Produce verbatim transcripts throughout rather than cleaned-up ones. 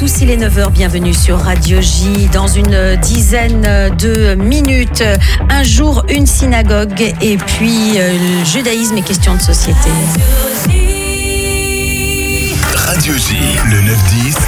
tous, il est neuf heures, bienvenue sur Radio J. Dans une dizaine de minutes, un jour, une synagogue et puis euh, le judaïsme et questions de société. Radio J, le neuf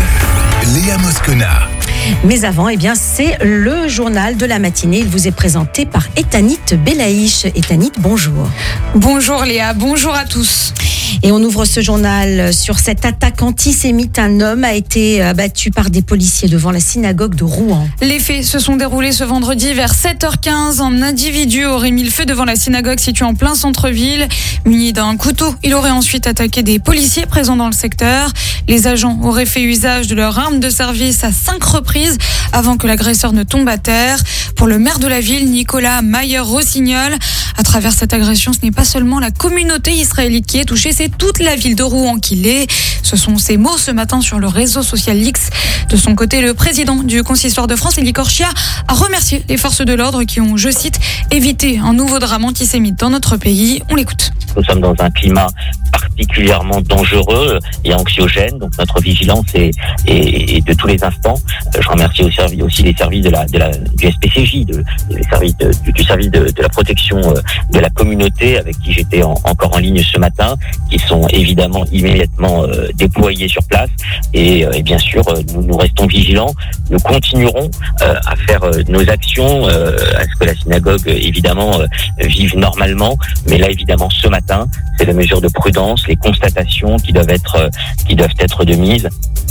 dix, Léa Moscona. Mais avant, eh bien, c'est le journal de la matinée. Il vous est présenté par Etanit Belaïch. Etanit, bonjour. Bonjour Léa, bonjour à tous. Et on ouvre ce journal sur cette attaque antisémite. Un homme a été abattu par des policiers devant la synagogue de Rouen. Les faits se sont déroulés ce vendredi vers sept heures quinze. Un individu aurait mis le feu devant la synagogue située en plein centre-ville. Muni d'un couteau, il aurait ensuite attaqué des policiers présents dans le secteur. Les agents auraient fait usage de leur arme de service à cinq reprises avant que l'agresseur ne tombe à terre. Pour le maire de la ville, Nicolas Mayer-Rossignol, à travers cette agression, ce n'est pas seulement la communauté israélite qui est touchée, c'est toute la ville de Rouen qui l'est. Ce sont ces mots ce matin sur le réseau social X. De son côté, le président du Consistoire de France, Eli Korchia, a remercié les forces de l'ordre qui ont, je cite, évité un nouveau drame antisémite dans notre pays. On l'écoute. Nous sommes dans un climat particulièrement dangereux et anxiogène, donc notre vigilance est, est, est de tous les instants. Je remercie aussi, aussi les services de la, de la, du S P C J, de, les services de, du, du service de, de la protection de la communauté avec qui j'étais en, encore en ligne ce matin, qui sont évidemment immédiatement euh, déployés sur place et, euh, et bien sûr nous, nous restons vigilants. Nous continuerons euh, à faire euh, nos actions, euh, à ce que la synagogue évidemment euh, vive normalement, mais là évidemment ce matin, c'est la mesure de prudence, les constatations qui doivent être, qui doivent être de mise.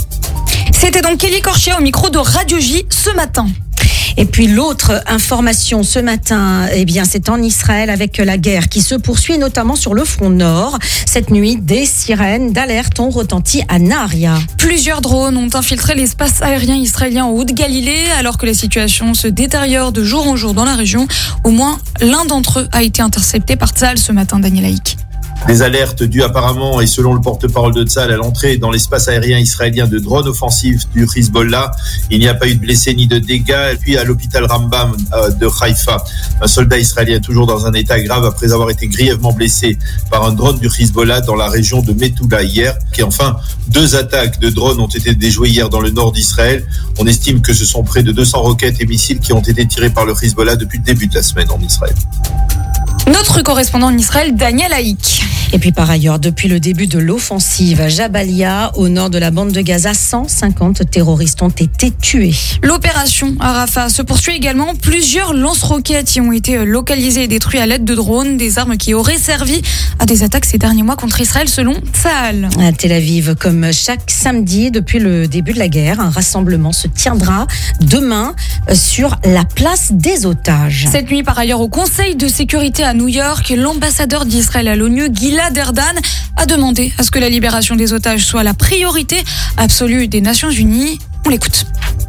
C'était donc Eli Korchia au micro de Radio J ce matin. Et puis l'autre information ce matin, eh bien, c'est en Israël avec la guerre qui se poursuit, notamment sur le front nord. Cette nuit, des sirènes d'alerte ont retenti à Nahariya. Plusieurs drones ont infiltré l'espace aérien israélien en Haute-Galilée, alors que la situation se détériore de jour en jour dans la région. Au moins, l'un d'entre eux a été intercepté par Tzahal ce matin, Daniel Haïk. Des alertes dues apparemment, et selon le porte-parole de Tzahal, à l'entrée dans l'espace aérien israélien de drones offensifs du Hezbollah. Il n'y a pas eu de blessés ni de dégâts. Et puis à l'hôpital Rambam de Haïfa, un soldat israélien est toujours dans un état grave après avoir été grièvement blessé par un drone du Hezbollah dans la région de Metula hier. Et enfin, deux attaques de drones ont été déjouées hier dans le nord d'Israël. On estime que ce sont près de deux cents roquettes et missiles qui ont été tirés par le Hezbollah depuis le début de la semaine en Israël. Notre correspondant en Israël, Daniel Haïk. Et puis par ailleurs, depuis le début de l'offensive à Jabalia, au nord de la bande de Gaza, cent cinquante terroristes ont été tués. L'opération à Rafah se poursuit également. Plusieurs lance-roquettes y ont été localisées et détruites à l'aide de drones, des armes qui auraient servi à des attaques ces derniers mois contre Israël selon Tzahal. À Tel Aviv, comme chaque samedi depuis le début de la guerre, un rassemblement se tiendra demain sur la place des otages. Cette nuit, par ailleurs, au Conseil de sécurité à New York, l'ambassadeur d'Israël à l'ONU, Gilad Erdan, a demandé à ce que la libération des otages soit la priorité absolue des Nations Unies. On l'écoute.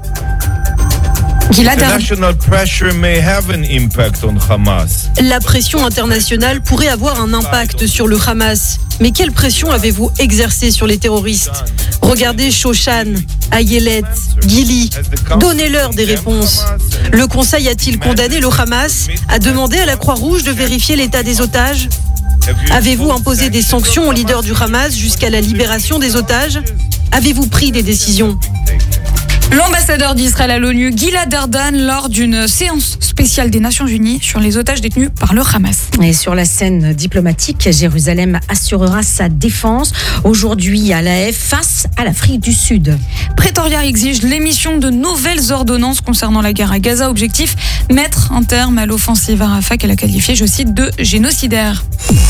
La pression internationale pourrait avoir un impact sur le Hamas. Mais quelle pression avez-vous exercée sur les terroristes ? Regardez Shoshan, Ayelet, Gili. Donnez-leur des réponses. Le Conseil a-t-il condamné le Hamas à demander à la Croix-Rouge de vérifier l'état des otages ? Avez-vous imposé des sanctions aux leaders du Hamas jusqu'à la libération des otages ? Avez-vous pris des décisions ? L'ambassadeur d'Israël à l'ONU, Gilad Erdan, lors d'une séance spéciale des Nations Unies sur les otages détenus par le Hamas. Et sur la scène diplomatique, Jérusalem assurera sa défense aujourd'hui à l'A F face à l'Afrique du Sud. Pretoria exige l'émission de nouvelles ordonnances concernant la guerre à Gaza. Objectif, mettre un terme à l'offensive à Rafah qu'elle a qualifiée, je cite, de génocidaire.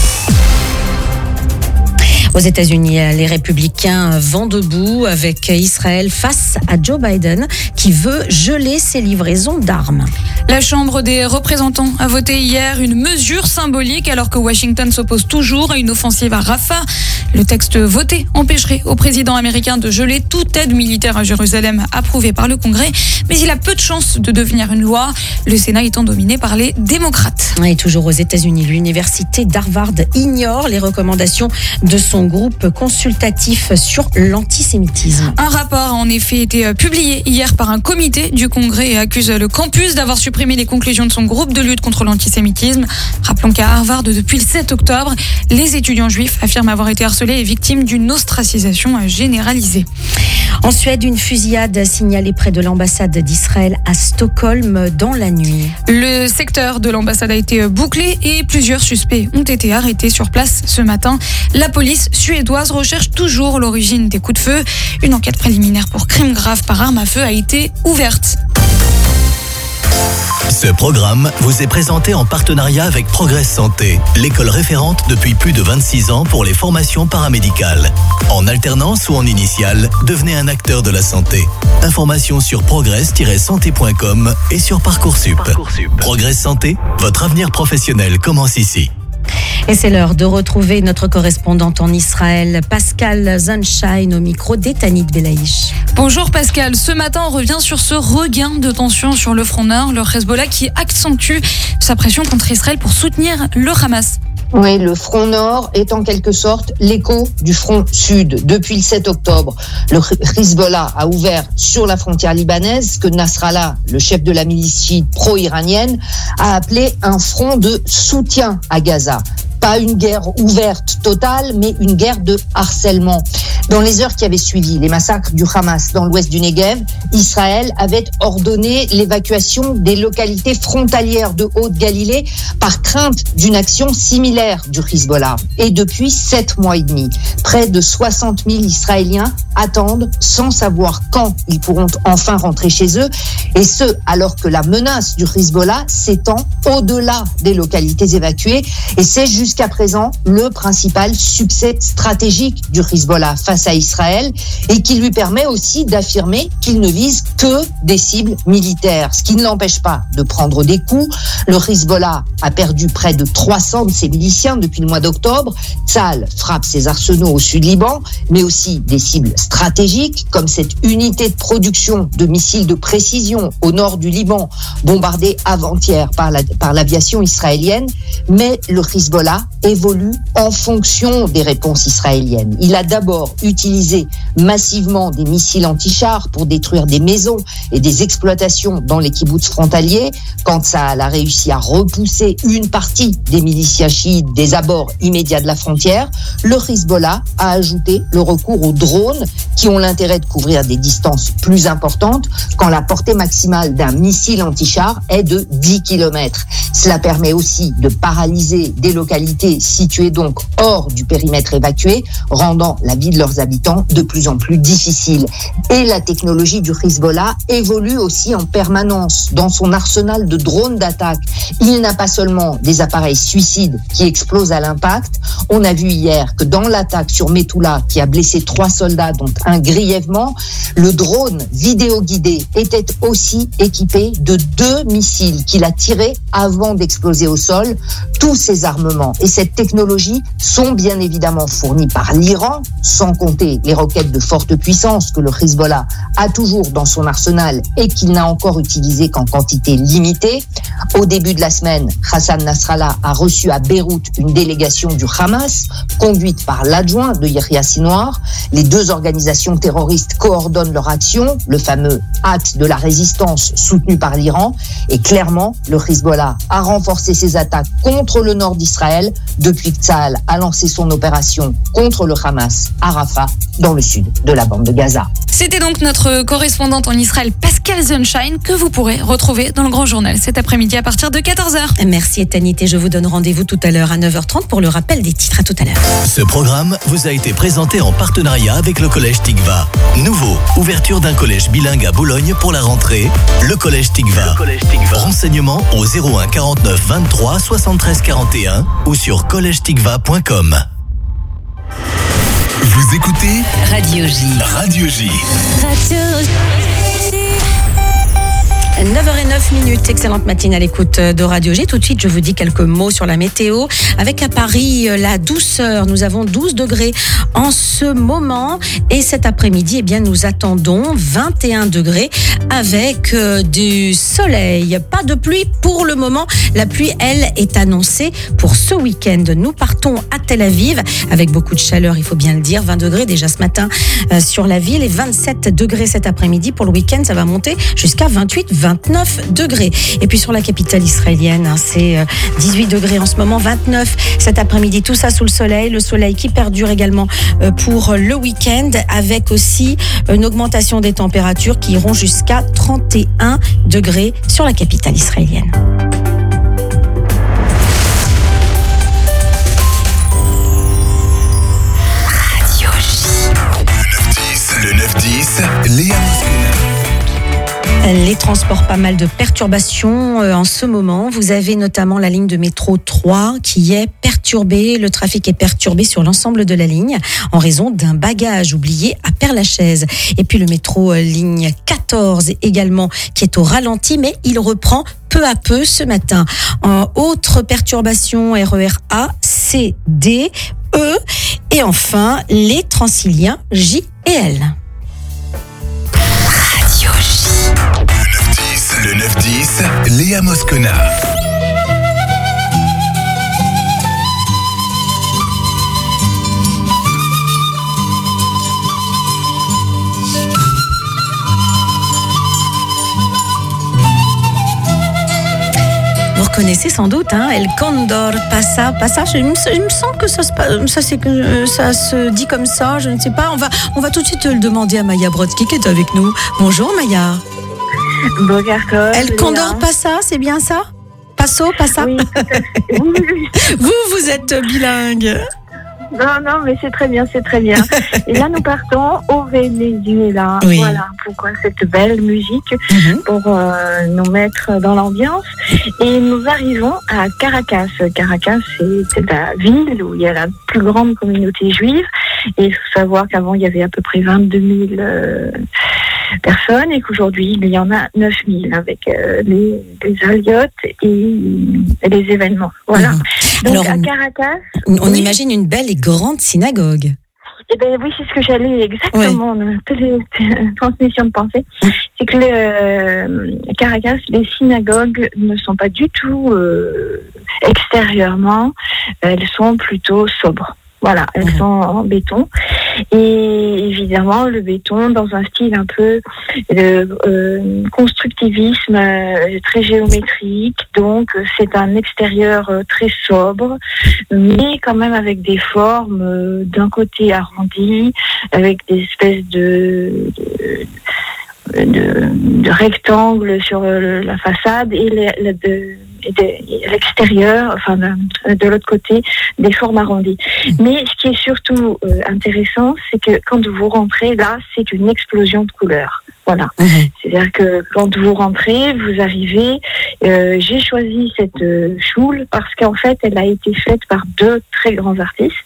Aux États-Unis, les républicains vont debout avec Israël face à Joe Biden qui veut geler ses livraisons d'armes. La Chambre des représentants a voté hier une mesure symbolique alors que Washington s'oppose toujours à une offensive à Rafah. Le texte voté empêcherait au président américain de geler toute aide militaire à Jérusalem approuvée par le Congrès, mais il a peu de chances de devenir une loi, le Sénat étant dominé par les démocrates. Et toujours aux États-Unis, l'université d'Harvard ignore les recommandations de son groupe consultatif sur l'antisémitisme. Un rapport a en effet été publié hier par un comité du Congrès et accuse le campus d'avoir supprimé les conclusions de son groupe de lutte contre l'antisémitisme. Rappelons qu'à Harvard, depuis le sept octobre, les étudiants juifs affirment avoir été harcelés et victimes d'une ostracisation généralisée. En Suède, une fusillade signalée près de l'ambassade d'Israël à Stockholm dans la nuit. Le secteur de l'ambassade a été bouclé et plusieurs suspects ont été arrêtés sur place ce matin. La police suédoise recherche toujours l'origine des coups de feu. Une enquête préliminaire pour crime grave par arme à feu a été ouverte. Ce programme vous est présenté en partenariat avec Progress Santé, l'école référente depuis plus de vingt-six ans pour les formations paramédicales. En alternance ou en initiale, devenez un acteur de la santé. Informations sur progress tiret santé point com et sur Parcoursup. Parcoursup. Progress Santé, votre avenir professionnel commence ici. Et c'est l'heure de retrouver notre correspondante en Israël, Pascal Sunshine, au micro d'Etanit Belaïch. Bonjour Pascal, ce matin on revient sur ce regain de tension sur le front nord, le Hezbollah qui accentue sa pression contre Israël pour soutenir le Hamas. Oui, le front nord est en quelque sorte l'écho du front sud. Depuis le sept octobre, le Hezbollah a ouvert sur la frontière libanaise ce que Nasrallah, le chef de la milice chiite pro-iranienne, a appelé un front de soutien à Gaza. Pas une guerre ouverte totale, mais une guerre de harcèlement. Dans les heures qui avaient suivi les massacres du Hamas dans l'ouest du Negev, Israël avait ordonné l'évacuation des localités frontalières de Haute-Galilée par crainte d'une action similaire du Hezbollah. Et depuis sept mois et demi, près de soixante mille Israéliens attendent sans savoir quand ils pourront enfin rentrer chez eux, et ce, alors que la menace du Hezbollah s'étend au-delà des localités évacuées, et c'est jusqu'à présent le principal succès stratégique du Hezbollah face à Israël, et qui lui permet aussi d'affirmer qu'il ne vise que des cibles militaires, ce qui ne l'empêche pas de prendre des coups. Le Hezbollah a perdu près de trois cents de ses miliciens depuis le mois d'octobre. Tzahal frappe ses arsenaux au sud Liban, mais aussi des cibles stratégiques, comme cette unité de production de missiles de précision au nord du Liban, bombardée avant-hier par, la, par l'aviation israélienne. Mais le Hezbollah évolue en fonction des réponses israéliennes. Il a d'abord utilisé massivement des missiles anti-chars pour détruire des maisons et des exploitations dans les kibboutz frontaliers. Quand ça a réussi à repousser une partie des miliciens chiites des abords immédiats de la frontière, le Hezbollah a ajouté le recours aux drones qui ont l'intérêt de couvrir des distances plus importantes quand la portée maximale d'un missile anti-char est de dix kilomètres. Cela permet aussi de paralyser des localités situées donc hors du périmètre évacué, rendant la vie de leurs habitants de plus en plus difficile. Et la technologie du Hezbollah évolue aussi en permanence dans son arsenal de drones d'attaque. Il n'a pas seulement des appareils suicides qui explosent à l'impact. On a vu hier que dans l'attaque sur Metula, qui a blessé trois soldats, dont un grièvement, le drone vidéo-guidé était aussi équipé de deux missiles qu'il a tirés avant d'exploser au sol. Tous ces armements et cette technologie sont bien évidemment fournis par l'Iran, sans compter les roquettes de forte puissance que le Hezbollah a toujours dans son arsenal et qu'il n'a encore utilisé qu'en quantité limitée. Au début de la semaine, Hassan Nasrallah a reçu à Beyrouth une délégation du Hamas, conduite par l'adjoint de Yahya Sinwar. Les deux organisations terroristes coordonnent leur action, le fameux axe de la résistance soutenu par l'Iran. Et clairement, le Hezbollah a renforcé ses attaques contre le nord d'Israël depuis que Tzahal a lancé son opération contre le Hamas à Rafah, dans le sud de la bande de Gaza. C'était donc notre correspondante en Israël, Pascal Sunshine, que vous pourrez retrouver dans le Grand Journal cet après-midi à partir de quatorze heures. Merci Etanit, et je vous donne rendez-vous tout à l'heure à neuf heures trente pour le rappel des titres. À tout à l'heure. Ce programme vous a été présenté en partenariat avec le Collège Tikva. Nouveau, ouverture d'un collège bilingue à Boulogne pour la rentrée, le Collège Tikva. Le Collège Tikva. Renseignements au zéro un quarante-neuf vingt-trois soixante-treize quarante et un ou sur collège tikva point com. Vous écoutez Radio J. Radio J. Radio J. neuf heures zéro neuf minutes, excellente matinée à l'écoute de Radio J. Tout de suite, je vous dis quelques mots sur la météo. Avec à Paris, la douceur. Nous avons douze degrés en ce moment. Et cet après-midi, eh bien, nous attendons vingt et un degrés avec euh, du soleil. Pas de pluie pour le moment. La pluie, elle, est annoncée pour ce week-end. Nous partons à Tel Aviv avec beaucoup de chaleur, il faut bien le dire. vingt degrés déjà ce matin euh, sur la ville et vingt-sept degrés cet après-midi. Pour le week-end, ça va monter jusqu'à vingt-huit, vingt-neuf degrés. Et puis sur la capitale israélienne, hein, c'est dix-huit degrés en ce moment, vingt-neuf cet après-midi, tout ça sous le soleil. Le soleil qui perdure également pour le week-end, avec aussi une augmentation des températures qui iront jusqu'à trente et un degrés sur la capitale israélienne. Le neuf dix, Léa Moscona. Les transports, pas mal de perturbations en ce moment. Vous avez notamment la ligne de métro trois qui est perturbée. Le trafic est perturbé sur l'ensemble de la ligne en raison d'un bagage oublié à Père-Lachaise. Et puis le métro ligne quatorze également qui est au ralenti, mais il reprend peu à peu ce matin. En autre perturbation, R E R A, C, D, E et enfin les Transiliens J et L. Radio J. Le neuf dix, Léa Moscona. Vous reconnaissez sans doute, hein, El Condor pasa, pasa. Il me, il me semble que ça se, ça, c'est que ça se dit comme ça. Je ne sais pas. On va, on va tout de suite le demander à Maya Brodsky qui est avec nous. Bonjour Maya. Bonjour. El Condor pasa, c'est bien ça? Passo, passa. Oui, oui, oui. Vous, vous êtes bilingue. Non, non, mais c'est très bien, c'est très bien. Et là, nous partons au Venezuela. Oui. Voilà, pourquoi cette belle musique, Mm-hmm. pour euh, nous mettre dans l'ambiance. Et nous arrivons à Caracas. Caracas, c'est la ville où il y a la plus grande communauté juive. Et il faut savoir qu'avant, il y avait à peu près vingt-deux mille euh, personnes et qu'aujourd'hui, il y en a neuf mille avec euh, les, les aliotes et, et les événements. Voilà. Mm-hmm. Donc, Alors, à Caracas... On oui. imagine une belle et grande synagogue. Eh ben oui, c'est ce que j'allais exactement, ouais. Télé, transmission de pensée. C'est que le euh, Caracas, les synagogues ne sont pas du tout euh, extérieurement, elles sont plutôt sobres. Voilà, elles mmh. sont en béton. Et évidemment, le béton dans un style un peu de euh, constructivisme euh, très géométrique. Donc, c'est un extérieur euh, très sobre, mais quand même avec des formes euh, d'un côté arrondies, avec des espèces de... de De, de rectangles sur le, la façade et les, le, de, de, l'extérieur, enfin de, de l'autre côté, des formes arrondies. Mais ce qui est surtout euh, intéressant, c'est que quand vous rentrez là, c'est une explosion de couleurs. Voilà. Mmh. C'est-à-dire que quand vous rentrez, vous arrivez. Euh, j'ai choisi cette euh, choule parce qu'en fait, elle a été faite par deux très grands artistes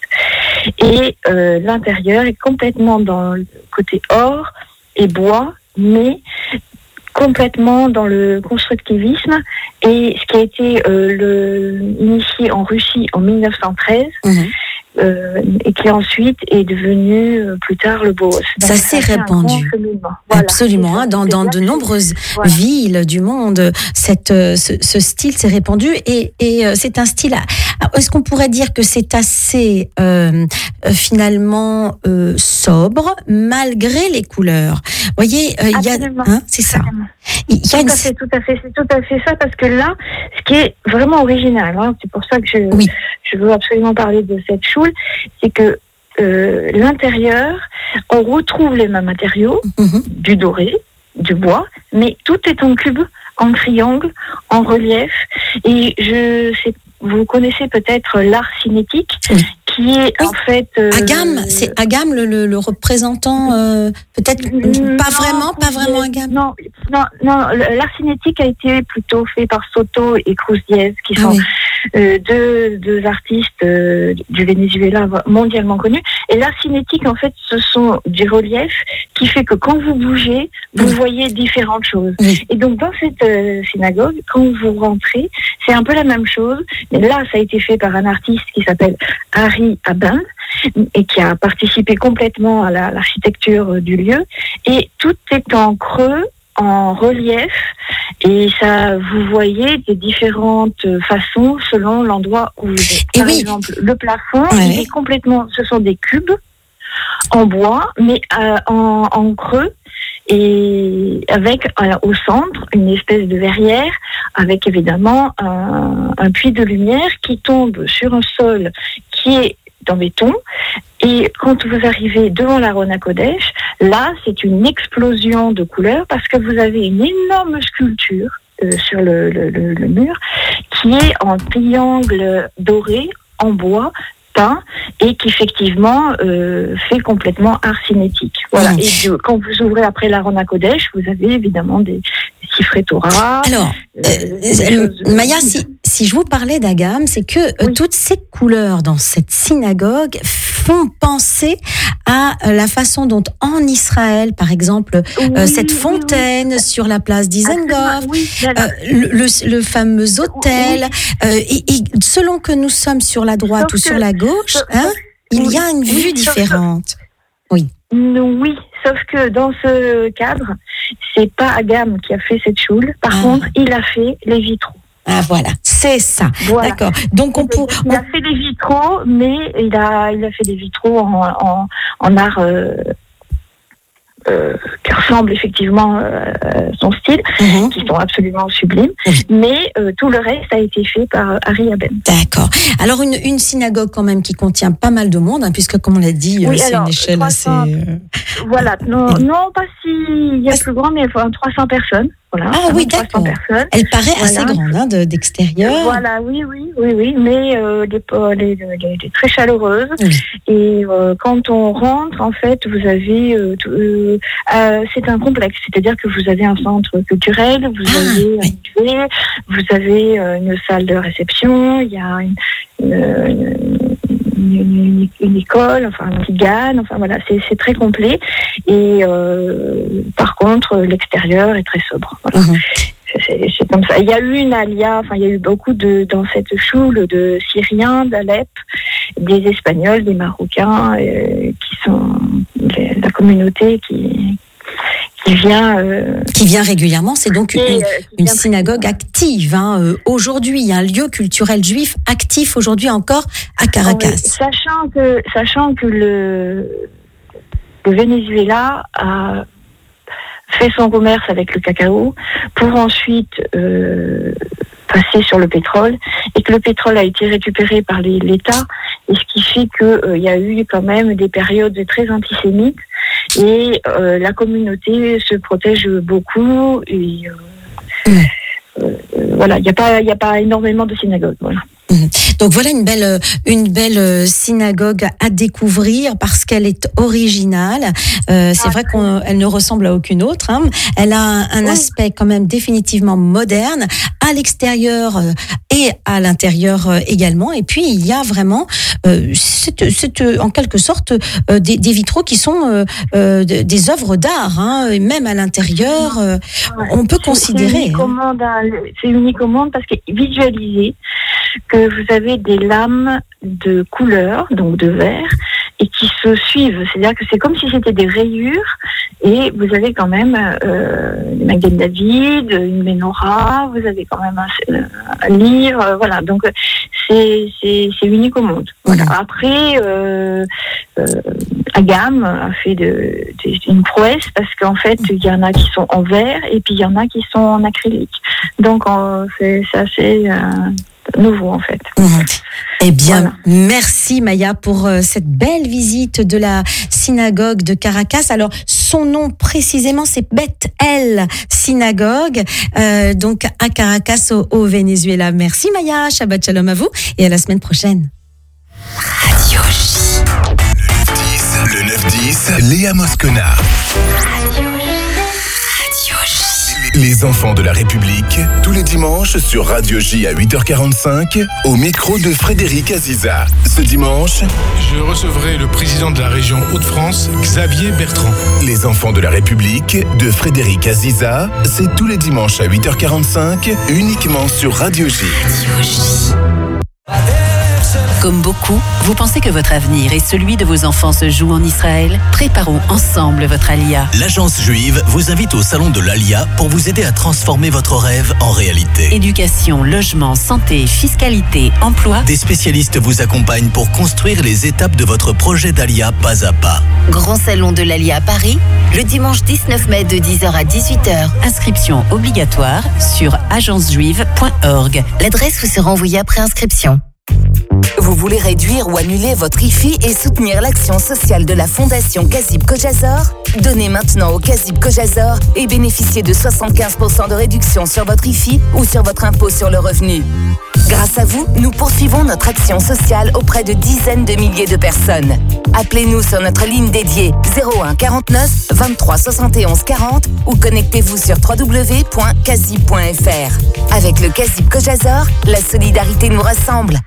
et euh, l'intérieur est complètement dans le côté or et bois, mais complètement dans le constructivisme. Et ce qui a été euh, le, initié en Russie en mille neuf cent treize, mmh. euh, et qui ensuite est devenu euh, plus tard le Bauhaus. Ça s'est répandu. Voilà. Absolument, hein, dans, dans de nombreuses voilà. villes du monde, cette, ce, ce style s'est répandu et, et c'est un style. Est-ce qu'on pourrait dire que c'est assez euh, finalement euh, sobre malgré les couleurs? Vous voyez, il euh, y a, hein, c'est ça. Il y a une... Tout à fait, tout à fait, c'est tout à fait ça parce que là, ce qui est vraiment original, hein, c'est pour ça que je, oui. je veux absolument parler de cette choule, c'est que euh, l'intérieur, on retrouve les mêmes matériaux, mm-hmm. du doré, du bois, mais tout est en cube, en triangle, en relief. Et je sais, vous connaissez peut-être l'art cinétique, oui. qui est oui. en fait... Euh, Agam, c'est Agam le, le, le représentant, euh, peut-être non, pas vraiment, pas vraiment Agam. Non, non, non, l'art cinétique a été plutôt fait par Soto et Cruz Diez, qui sont ah oui. euh, deux, deux artistes euh, du Venezuela mondialement connus. Et l'art cinétique, en fait, ce sont des reliefs qui fait que quand vous bougez, vous oui. voyez différentes choses. Oui. Et donc, dans cette euh, synagogue, quand vous rentrez, c'est un peu la même chose. Mais là, ça a été fait par un artiste qui s'appelle Harry Abin et qui a participé complètement à la, l'architecture du lieu. Et tout est en creux, en relief, et ça, vous voyez des différentes façons selon l'endroit où vous êtes. Par oui. exemple, le plafond, ouais. il est complètement, ce sont des cubes en bois, mais euh, en, en creux. et avec euh, au centre une espèce de verrière avec évidemment un, un puits de lumière qui tombe sur un sol qui est en béton. Et quand vous arrivez devant l'Aron HaKodesh, là, c'est une explosion de couleurs parce que vous avez une énorme sculpture euh, sur le, le, le, le mur qui est en triangle doré, en bois, peint, et qui effectivement euh, fait complètement art cinétique. Voilà. Mmh. Et de, quand vous ouvrez après l'Aron HaKodesh, vous avez évidemment des, des siffrets Torah. Alors, euh, euh, euh, Maya, si, si je vous parlais d'Agam, c'est que euh, oui. toutes ces couleurs dans cette synagogue font penser à la façon dont en Israël, par exemple, oui, euh, cette fontaine oui, oui. sur la place d'Izengov, oui, euh, le, le, le fameux hôtel, oui. euh, et, et selon que nous sommes sur la droite sauf ou que, sur la gauche, sauf, hein, il oui, y a une oui, vue différente. Que, oui. Oui, sauf que dans ce cadre, c'est pas Agam qui a fait cette choule. Par ah. contre, il a fait les vitraux. Ah voilà, c'est ça. Voilà. D'accord. Donc on pour, il on... a fait des vitraux, mais il a il a fait des vitraux en en, en art euh, euh, qui ressemblent effectivement euh, à son style, mm-hmm. qui sont absolument sublimes. Mm-hmm. Mais euh, tout le reste a été fait par euh, Ari Aben. D'accord. Alors une une synagogue quand même qui contient pas mal de monde, hein, puisque comme on l'a dit, oui, c'est alors, une échelle trois cents, assez. Voilà. Non, non, pas si il y a plus grand, mais enfin, trois cents personnes. Voilà, ah oui, d'accord. Personnes. Elle paraît voilà. assez grande hein, de, d'extérieur. Voilà, oui, oui, oui, oui, mais euh, les, les, les, les très chaleureuses. Oui. Et euh, quand on rentre, en fait, vous avez, euh, euh, euh, c'est un complexe, c'est-à-dire que vous avez un centre culturel, vous ah, avez oui. un musée, vous avez euh, une salle de réception, il y a une, une, une, une, une école, enfin un tigane, enfin voilà, c'est, c'est très complet. Et euh, par contre, l'extérieur est très sobre. Voilà. Mmh. C'est, c'est comme ça. Il y a eu une alia, enfin il y a eu beaucoup de dans cette choule de Syriens, d'Alep, des Espagnols, des Marocains, euh, qui sont les, la communauté qui qui vient euh, qui vient régulièrement. C'est donc une, euh, une synagogue active. Hein, euh, aujourd'hui, un lieu culturel juif actif aujourd'hui encore à Caracas. Oui, sachant que sachant que le le Venezuela a fait son commerce avec le cacao pour ensuite euh, passer sur le pétrole, et que le pétrole a été récupéré par les, l'État, et ce qui fait qu'il euh, y a eu quand même des périodes très antisémites, et euh, la communauté se protège beaucoup, et euh, mmh. euh, voilà, il n'y a pas, il n'y a pas énormément de synagogues, voilà. Donc voilà une belle, une belle synagogue à découvrir parce qu'elle est originale. Euh, c'est ah, vrai qu'elle ne ressemble à aucune autre. Hein. Elle a un, un oui. aspect quand même définitivement moderne à l'extérieur et à l'intérieur également. Et puis il y a vraiment, euh, c'est, c'est en quelque sorte euh, des, des vitraux qui sont euh, des œuvres d'art, hein. Et même à l'intérieur, euh, ouais. on peut c'est, considérer. C'est unique, hein. monde, c'est unique au monde parce que visualiser que vous avez des lames de couleur, donc de vert, et qui se suivent. C'est-à-dire que c'est comme si c'était des rayures, et vous avez quand même euh, une Magen David, une Menorah, vous avez quand même un, un livre, euh, voilà. Donc c'est, c'est, c'est unique au monde. Voilà. Après, euh, euh, Agam a fait de, de, une prouesse parce qu'en fait, il y en a qui sont en verre et puis il y en a qui sont en acrylique. Donc euh, c'est, c'est assez euh, nouveau en fait. Mmh. Eh bien, voilà. Merci Maya pour euh, cette belle visite de la synagogue de Caracas. Alors, son nom précisément, c'est Beth El Synagogue, euh, donc à Caracas au, au Venezuela. Merci Maya, Shabbat Shalom à vous et à la semaine prochaine. Radio J. Le neuf dix, Léa Moscona. Radio J. Les enfants de la République, tous les dimanches sur Radio J à huit heures quarante-cinq, au micro de Frédéric Aziza. Ce dimanche, je recevrai le président de la région Hauts-de-France, Xavier Bertrand. Les enfants de la République de Frédéric Aziza, c'est tous les dimanches à huit heures quarante-cinq, uniquement sur Radio J. Radio J. Comme beaucoup, vous pensez que votre avenir et celui de vos enfants se jouent en Israël? Préparons ensemble votre Aliyah. L'Agence juive vous invite au salon de l'Aliyah pour vous aider à transformer votre rêve en réalité. Éducation, logement, santé, fiscalité, emploi. Des spécialistes vous accompagnent pour construire les étapes de votre projet d'Aliyah pas à pas. Grand salon de l'Aliyah à Paris, le dimanche dix-neuf mai de dix heures à dix-huit heures. Inscription obligatoire sur agence juive point org. L'adresse vous sera envoyée après inscription. Vous voulez réduire ou annuler votre I F I et soutenir l'action sociale de la Fondation Kazib Kojazor? Donnez maintenant au Kazib Kojazor et bénéficiez de soixante-quinze pour cent de réduction sur votre I F I ou sur votre impôt sur le revenu. Grâce à vous, nous poursuivons notre action sociale auprès de dizaines de milliers de personnes. Appelez-nous sur notre ligne dédiée zéro un quarante-neuf vingt-trois soixante et onze quarante ou connectez-vous sur w w w point kazib point f r. Avec le Kazib Kojazor, la solidarité nous rassemble.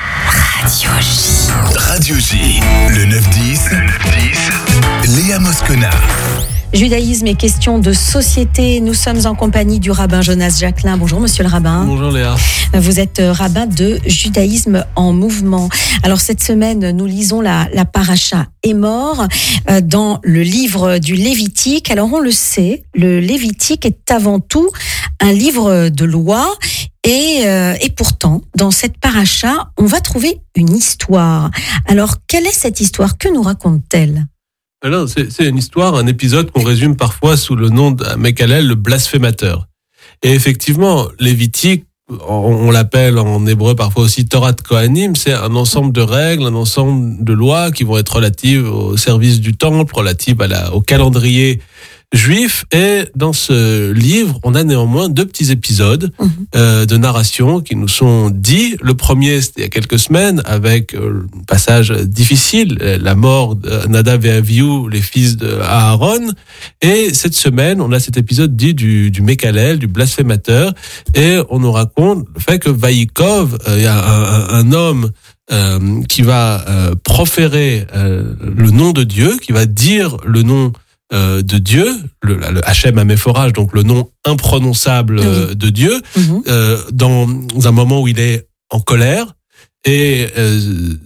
Radio J. Radio J. Le neuf dix. Le neuf dix. Léa Moscona. Judaïsme et questions de société. Nous sommes en compagnie du rabbin Jonas Jacquelin. Bonjour monsieur le rabbin. Bonjour Léa. Vous êtes rabbin de Judaïsme en mouvement. Alors cette semaine, nous lisons la, la paracha Émor euh, dans le livre du Lévitique. Alors on le sait, le Lévitique est avant tout un livre de loi. Et, euh, et pourtant, dans cette paracha, on va trouver une histoire. Alors, quelle est cette histoire? Que nous raconte-t-elle? Alors, c'est, c'est une histoire, un épisode qu'on résume parfois sous le nom de Mekalel, le blasphémateur. Et effectivement, Lévitique, on, on l'appelle en hébreu parfois aussi Torah de Kohanim, c'est un ensemble de règles, un ensemble de lois qui vont être relatives au service du temple, relatives à la, au calendrier juif. Et dans ce livre, on a néanmoins deux petits épisodes mmh. euh, de narration qui nous sont dits. Le premier, c'était il y a quelques semaines, avec euh, un passage difficile, la mort de Nadav et Avihu, les fils de Aaron. Et cette semaine, on a cet épisode dit du, du Mekalel, du blasphémateur, et on nous raconte le fait que Vaïkov, il euh, y a un, un homme euh, qui va euh, proférer euh, le nom de Dieu, qui va dire le nom Euh, de Dieu, le, le Hachem Améphorage, donc le nom imprononçable euh, de Dieu, mmh. euh, dans un moment où il est en colère. Et euh,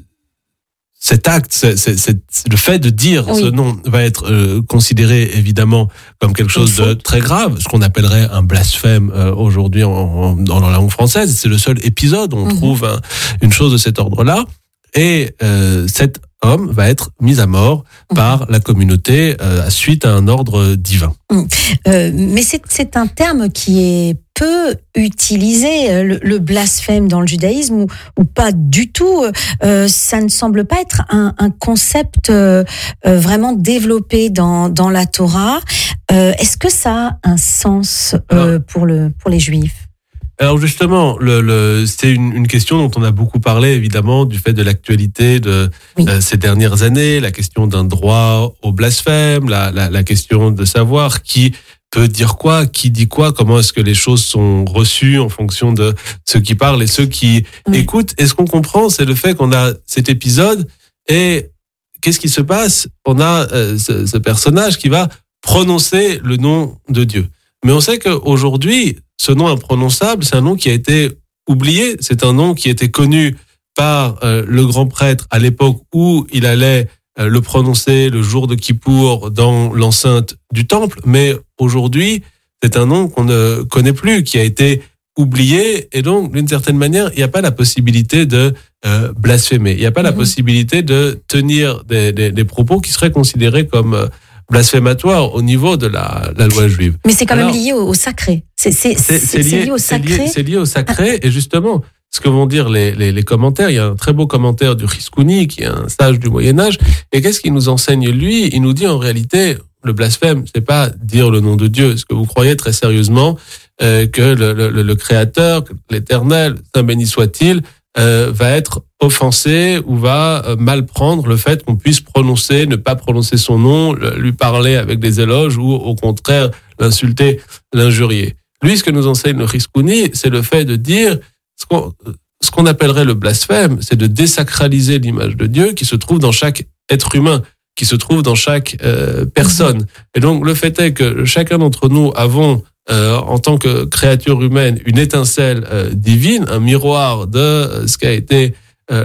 cet acte, c'est, c'est, c'est, le fait de dire oui. ce nom va être euh, considéré évidemment comme quelque chose de très grave, ce qu'on appellerait un blasphème euh, aujourd'hui en, en, dans la langue française. C'est le seul épisode où on mmh. trouve un, une chose de cet ordre-là. Et euh, cet homme va être mis à mort mmh. par la communauté euh, suite à un ordre divin. Mmh. Euh, mais c'est, c'est un terme qui est peu utilisé, le, le blasphème dans le judaïsme, ou, ou pas du tout. Euh, ça ne semble pas être un, un concept euh, vraiment développé dans, dans la Torah. Euh, est-ce que ça a un sens euh, Alors, pour, le, pour les Juifs ? Alors justement, le, le, c'est une, une question dont on a beaucoup parlé, évidemment, du fait de l'actualité de oui. euh, ces dernières années, la question d'un droit au blasphème, la, la, la question de savoir qui peut dire quoi, qui dit quoi, comment est-ce que les choses sont reçues en fonction de ceux qui parlent et ceux qui oui. écoutent. Et ce qu'on comprend, c'est le fait qu'on a cet épisode et qu'est-ce qui se passe? On a euh, ce, ce personnage qui va prononcer le nom de Dieu. Mais on sait qu'aujourd'hui, ce nom imprononçable, c'est un nom qui a été oublié. C'est un nom qui était connu par euh, le grand prêtre à l'époque où il allait euh, le prononcer le jour de Kippour dans l'enceinte du temple. Mais aujourd'hui, c'est un nom qu'on ne connaît plus, qui a été oublié. Et donc, d'une certaine manière, il n'y a pas la possibilité de euh, blasphémer. Il n'y a pas mmh. la possibilité de tenir des, des, des propos qui seraient considérés comme euh, blasphématoire au niveau de la, la loi juive. Mais c'est quand Alors, même lié au, au sacré. C'est, c'est, c'est, c'est, lié, c'est lié au sacré. C'est lié, c'est lié au sacré. Et justement, ce que vont dire les, les, les commentaires, il y a un très beau commentaire du Chizkuni, qui est un sage du Moyen-Âge. Et qu'est-ce qu'il nous enseigne, lui? Il nous dit en réalité, le blasphème, c'est pas dire le nom de Dieu. Est-ce que vous croyez très sérieusement euh, que le, le, le Créateur, l'Éternel, Saint béni soit-il, Euh, va être offensé ou va euh, mal prendre le fait qu'on puisse prononcer, ne pas prononcer son nom, le, lui parler avec des éloges ou au contraire l'insulter, l'injurier. Lui, ce que nous enseigne le Chizkuni, c'est le fait de dire ce qu'on, ce qu'on appellerait le blasphème, c'est de désacraliser l'image de Dieu qui se trouve dans chaque être humain, qui se trouve dans chaque euh, personne. Et donc le fait est que chacun d'entre nous avons Euh, en tant que créature humaine, une étincelle euh, divine, un miroir de euh, ce qu'a été euh,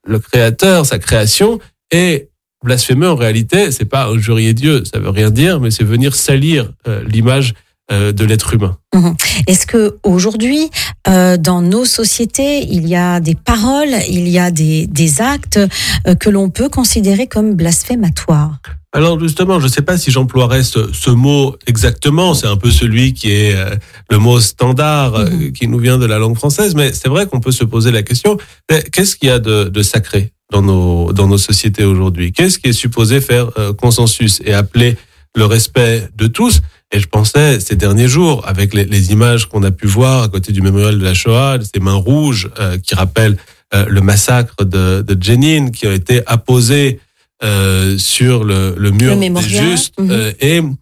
le Créateur, sa création, et blasphémer en réalité, c'est pas injurier Dieu, ça veut rien dire, mais c'est venir salir euh, l'image euh, de l'être humain. Mmh. Est-ce que aujourd'hui, euh, dans nos sociétés, il y a des paroles, il y a des, des actes euh, que l'on peut considérer comme blasphématoires? Alors justement, je ne sais pas si j'emploierais ce, ce mot exactement, c'est un peu celui qui est euh, le mot standard euh, mmh. qui nous vient de la langue française, mais c'est vrai qu'on peut se poser la question, qu'est-ce qu'il y a de, de sacré dans nos, dans nos sociétés aujourd'hui? Qu'est-ce qui est supposé faire euh, consensus et appeler le respect de tous? Et je pensais ces derniers jours, avec les, les images qu'on a pu voir à côté du mémorial de la Shoah, ces mains rouges euh, qui rappellent euh, le massacre de, de Jenin, qui ont été apposées euh, sur le, le mur le des justes. Mmh. Euh, et on,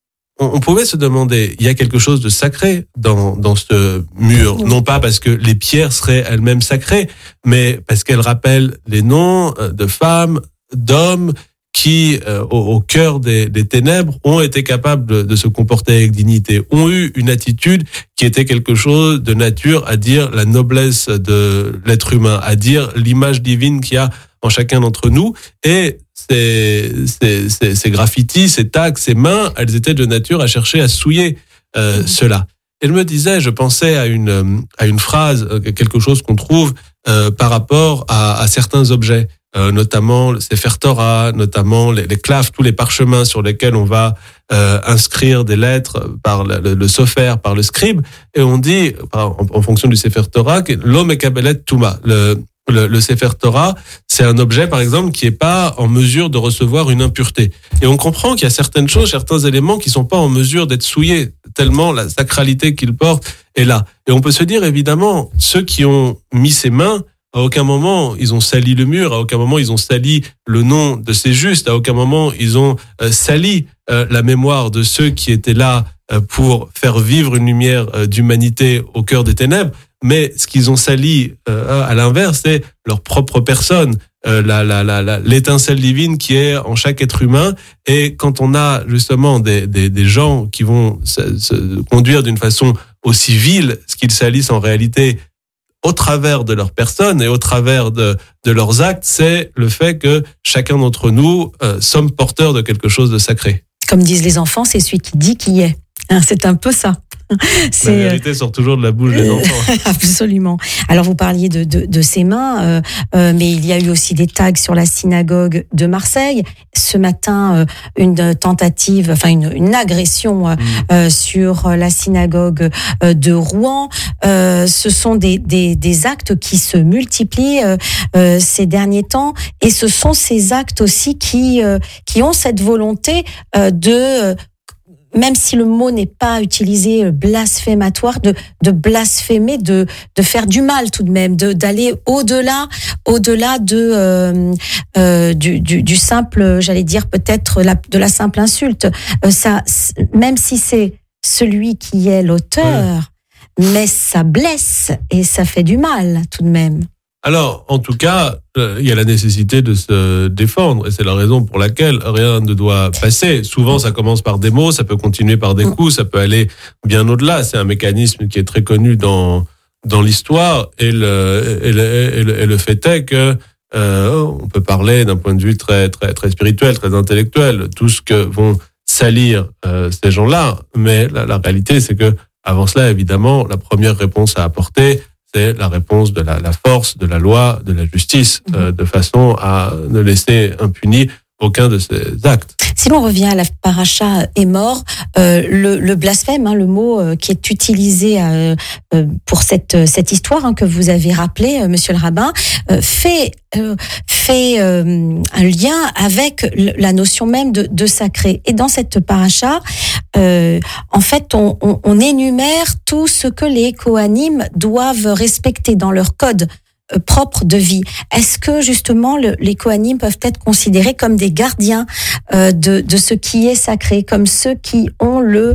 on pouvait se demander, il y a quelque chose de sacré dans, dans ce mur. Mmh. Non pas parce que les pierres seraient elles-mêmes sacrées, mais parce qu'elles rappellent les noms de femmes, d'hommes, qui, euh, au, au cœur des, des ténèbres, ont été capables de, de se comporter avec dignité, ont eu une attitude qui était quelque chose de nature à dire la noblesse de l'être humain, à dire l'image divine qu'il y a en chacun d'entre nous. Et ces, ces, ces, ces graffitis, ces tags, ces mains, elles étaient de nature à chercher à souiller euh, mmh. cela. Et je me disais, je pensais à une, à une phrase, quelque chose qu'on trouve euh, par rapport à, à certains objets. Euh, notamment le Sefer Torah, notamment les, les claves, tous les parchemins sur lesquels on va euh, inscrire des lettres par le, le, le sofer, par le scribe, et on dit, en, en fonction du Sefer Torah, que l'homme est kabelet touma. Le, le, le Sefer Torah, c'est un objet, par exemple, qui est pas en mesure de recevoir une impureté. Et on comprend qu'il y a certaines choses, certains éléments qui sont pas en mesure d'être souillés, tellement la sacralité qu'il porte est là. Et on peut se dire, évidemment, ceux qui ont mis ces mains, à aucun moment, ils ont sali le mur, à aucun moment, ils ont sali le nom de ces justes, à aucun moment, ils ont euh, sali euh, la mémoire de ceux qui étaient là euh, pour faire vivre une lumière euh, d'humanité au cœur des ténèbres. Mais ce qu'ils ont sali, euh, à l'inverse, c'est leur propre personne, euh, la, la, la, la, l'étincelle divine qui est en chaque être humain. Et quand on a justement des, des, des gens qui vont se, se conduire d'une façon aussi vile, ce qu'ils salissent en réalité au travers de leur personne et au travers de, de leurs actes, c'est le fait que chacun d'entre nous euh, sommes porteurs de quelque chose de sacré. Comme disent les enfants, c'est celui qui dit qui est. Hein, c'est un peu ça. C'est... La vérité sort toujours de la bouche des enfants. Absolument. Alors vous parliez de, de, de ces mains, euh, euh, mais il y a eu aussi des tags sur la synagogue de Marseille. Ce matin, euh, une tentative, enfin une, une agression euh, mmh. euh, sur la synagogue euh, de Rouen. Euh, ce sont des, des, des actes qui se multiplient euh, euh, ces derniers temps, et ce sont ces actes aussi qui, euh, qui ont cette volonté euh, de... Euh, même si le mot n'est pas utilisé blasphématoire, de, de blasphémer, de, de faire du mal tout de même, de, d'aller au-delà, au-delà de, euh, euh, du, du, du simple, j'allais dire peut-être la, de la simple insulte. Euh, ça, même si c'est celui qui est l'auteur, ouais. mais ça blesse et ça fait du mal tout de même. Alors, en tout cas, euh, il y a la nécessité de se défendre, et c'est la raison pour laquelle rien ne doit passer. Souvent, ça commence par des mots, ça peut continuer par des coups, ça peut aller bien au-delà. C'est un mécanisme qui est très connu dans dans l'histoire, et le et le, et le, et le fait est que euh, on peut parler d'un point de vue très très très spirituel, très intellectuel, tout ce que vont salir euh, ces gens-là. Mais la, la réalité, c'est que avant cela, évidemment, la première réponse à apporter, c'est la réponse de la, la force, de la loi, de la justice, mmh. euh, de façon à ne laisser impuni aucun de ces actes. Si l'on revient à la paracha est mort, euh, le, le blasphème, hein, le mot euh, qui est utilisé euh, euh, pour cette cette histoire hein, que vous avez rappelé, euh, Monsieur le rabbin, euh, fait euh, fait euh, un lien avec la notion même de, de sacré. Et dans cette paracha, euh, en fait, on, on, on énumère tout ce que les Kohanim doivent respecter dans leur code propre de vie. Est-ce que justement le, les Kohanim peuvent être considérés comme des gardiens euh, de, de ce qui est sacré, comme ceux qui ont le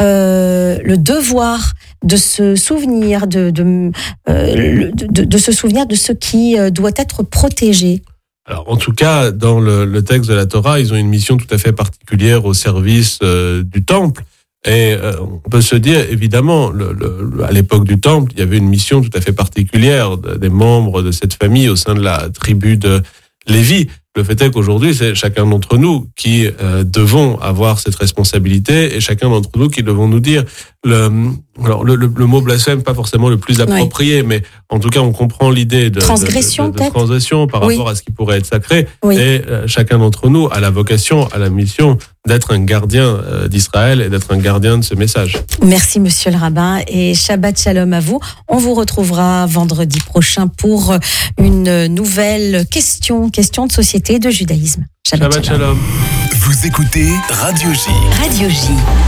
euh, le devoir de se souvenir de de, euh, de de se souvenir de ce qui doit être protégé? Alors, en tout cas, dans le, le texte de la Torah, ils ont une mission tout à fait particulière au service euh, du temple. Et euh, on peut se dire, évidemment, le, le, à l'époque du Temple, il y avait une mission tout à fait particulière des membres de cette famille au sein de la tribu de Lévi. Le fait est qu'aujourd'hui, c'est chacun d'entre nous qui euh, devons avoir cette responsabilité et chacun d'entre nous qui devons nous dire le, alors le, le, le mot blasphème, pas forcément le plus approprié, oui. mais en tout cas, on comprend l'idée de transgression, de, de, de, de transgression par oui. rapport à ce qui pourrait être sacré. Oui. Et euh, chacun d'entre nous a la vocation, a la mission d'être un gardien euh, d'Israël et d'être un gardien de ce message. Merci, monsieur le rabbin, et Shabbat Shalom à vous. On vous retrouvera vendredi prochain pour une nouvelle question, question de société, de judaïsme. Shabbat, Shabbat Shalom. Vous écoutez Radio J. Radio J.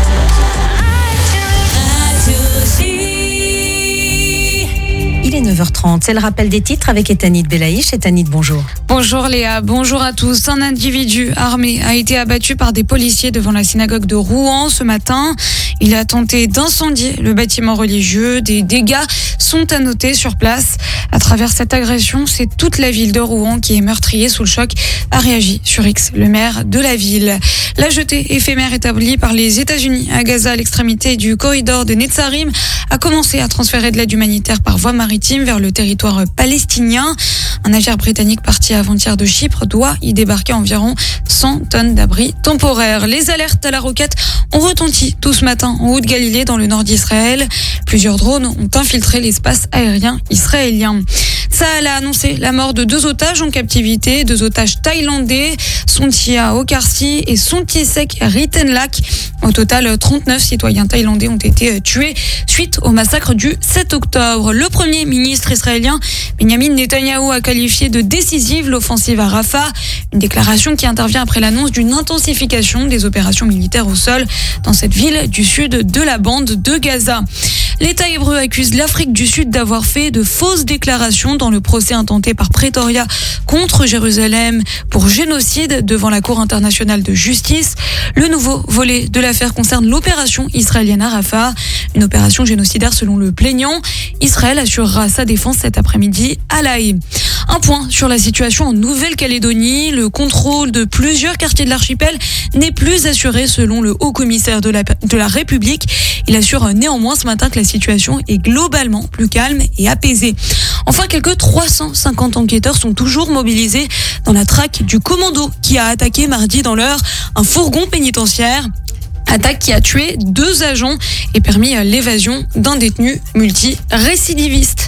Il est neuf heures trente, c'est le rappel des titres avec Etanit Belaïch. Etanit, bonjour. Bonjour Léa, bonjour à tous. Un individu armé a été abattu par des policiers devant la synagogue de Rouen ce matin. Il a tenté d'incendier le bâtiment religieux. Des dégâts sont à noter sur place. À travers cette agression, c'est toute la ville de Rouen qui est meurtriée sous le choc, a réagi sur X, le maire de la ville. La jetée éphémère établie par les États-Unis à Gaza à l'extrémité du corridor de Netzarim a commencé à transférer de l'aide humanitaire par voie maritime vers le territoire palestinien. Un navire britannique parti avant-hier de Chypre doit y débarquer environ cent tonnes d'abris temporaires. Les alertes à la roquette ont retenti tout ce matin en Haute-Galilée dans le nord d'Israël. Plusieurs drones ont infiltré l'espace aérien israélien. Tsahal a annoncé la mort de deux otages en captivité, deux otages thaïlandais, Sontia Okarsi et Sontisek Ritenlak. Au total, trente-neuf citoyens thaïlandais ont été tués suite au massacre du sept octobre. Le premier ministre israélien, Benjamin Netanyahou, a qualifié de décisive l'offensive à Rafah. Une déclaration qui intervient après l'annonce d'une intensification des opérations militaires au sol dans cette ville du sud de la bande de Gaza. L'État hébreu accuse l'Afrique du Sud d'avoir fait de fausses déclarations dans le procès intenté par Pretoria contre Jérusalem pour génocide devant la Cour internationale de justice. Le nouveau volet de l'affaire concerne l'opération israélienne à Rafah, une opération génocidaire selon le plaignant. Israël assurera sa défense cet après-midi à La Haye. Un point sur la situation en Nouvelle-Calédonie. Le contrôle de plusieurs quartiers de l'archipel n'est plus assuré selon le haut-commissaire de la, de la République. Il assure néanmoins ce matin que la situation est globalement plus calme et apaisée. Enfin, quelques trois cent cinquante enquêteurs sont toujours mobilisés dans la traque du commando qui a attaqué mardi dans l'Eure un fourgon pénitentiaire. Attaque qui a tué deux agents et permis l'évasion d'un détenu multirécidiviste.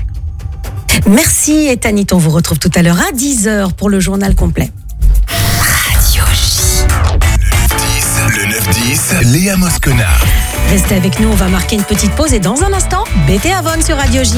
Merci Etanit, on vous retrouve tout à l'heure à dix heures pour le journal complet. Radio J. Le neuf dix, Léa Moscona. Restez avec nous, on va marquer une petite pause et dans un instant, B T Avon sur Radio J.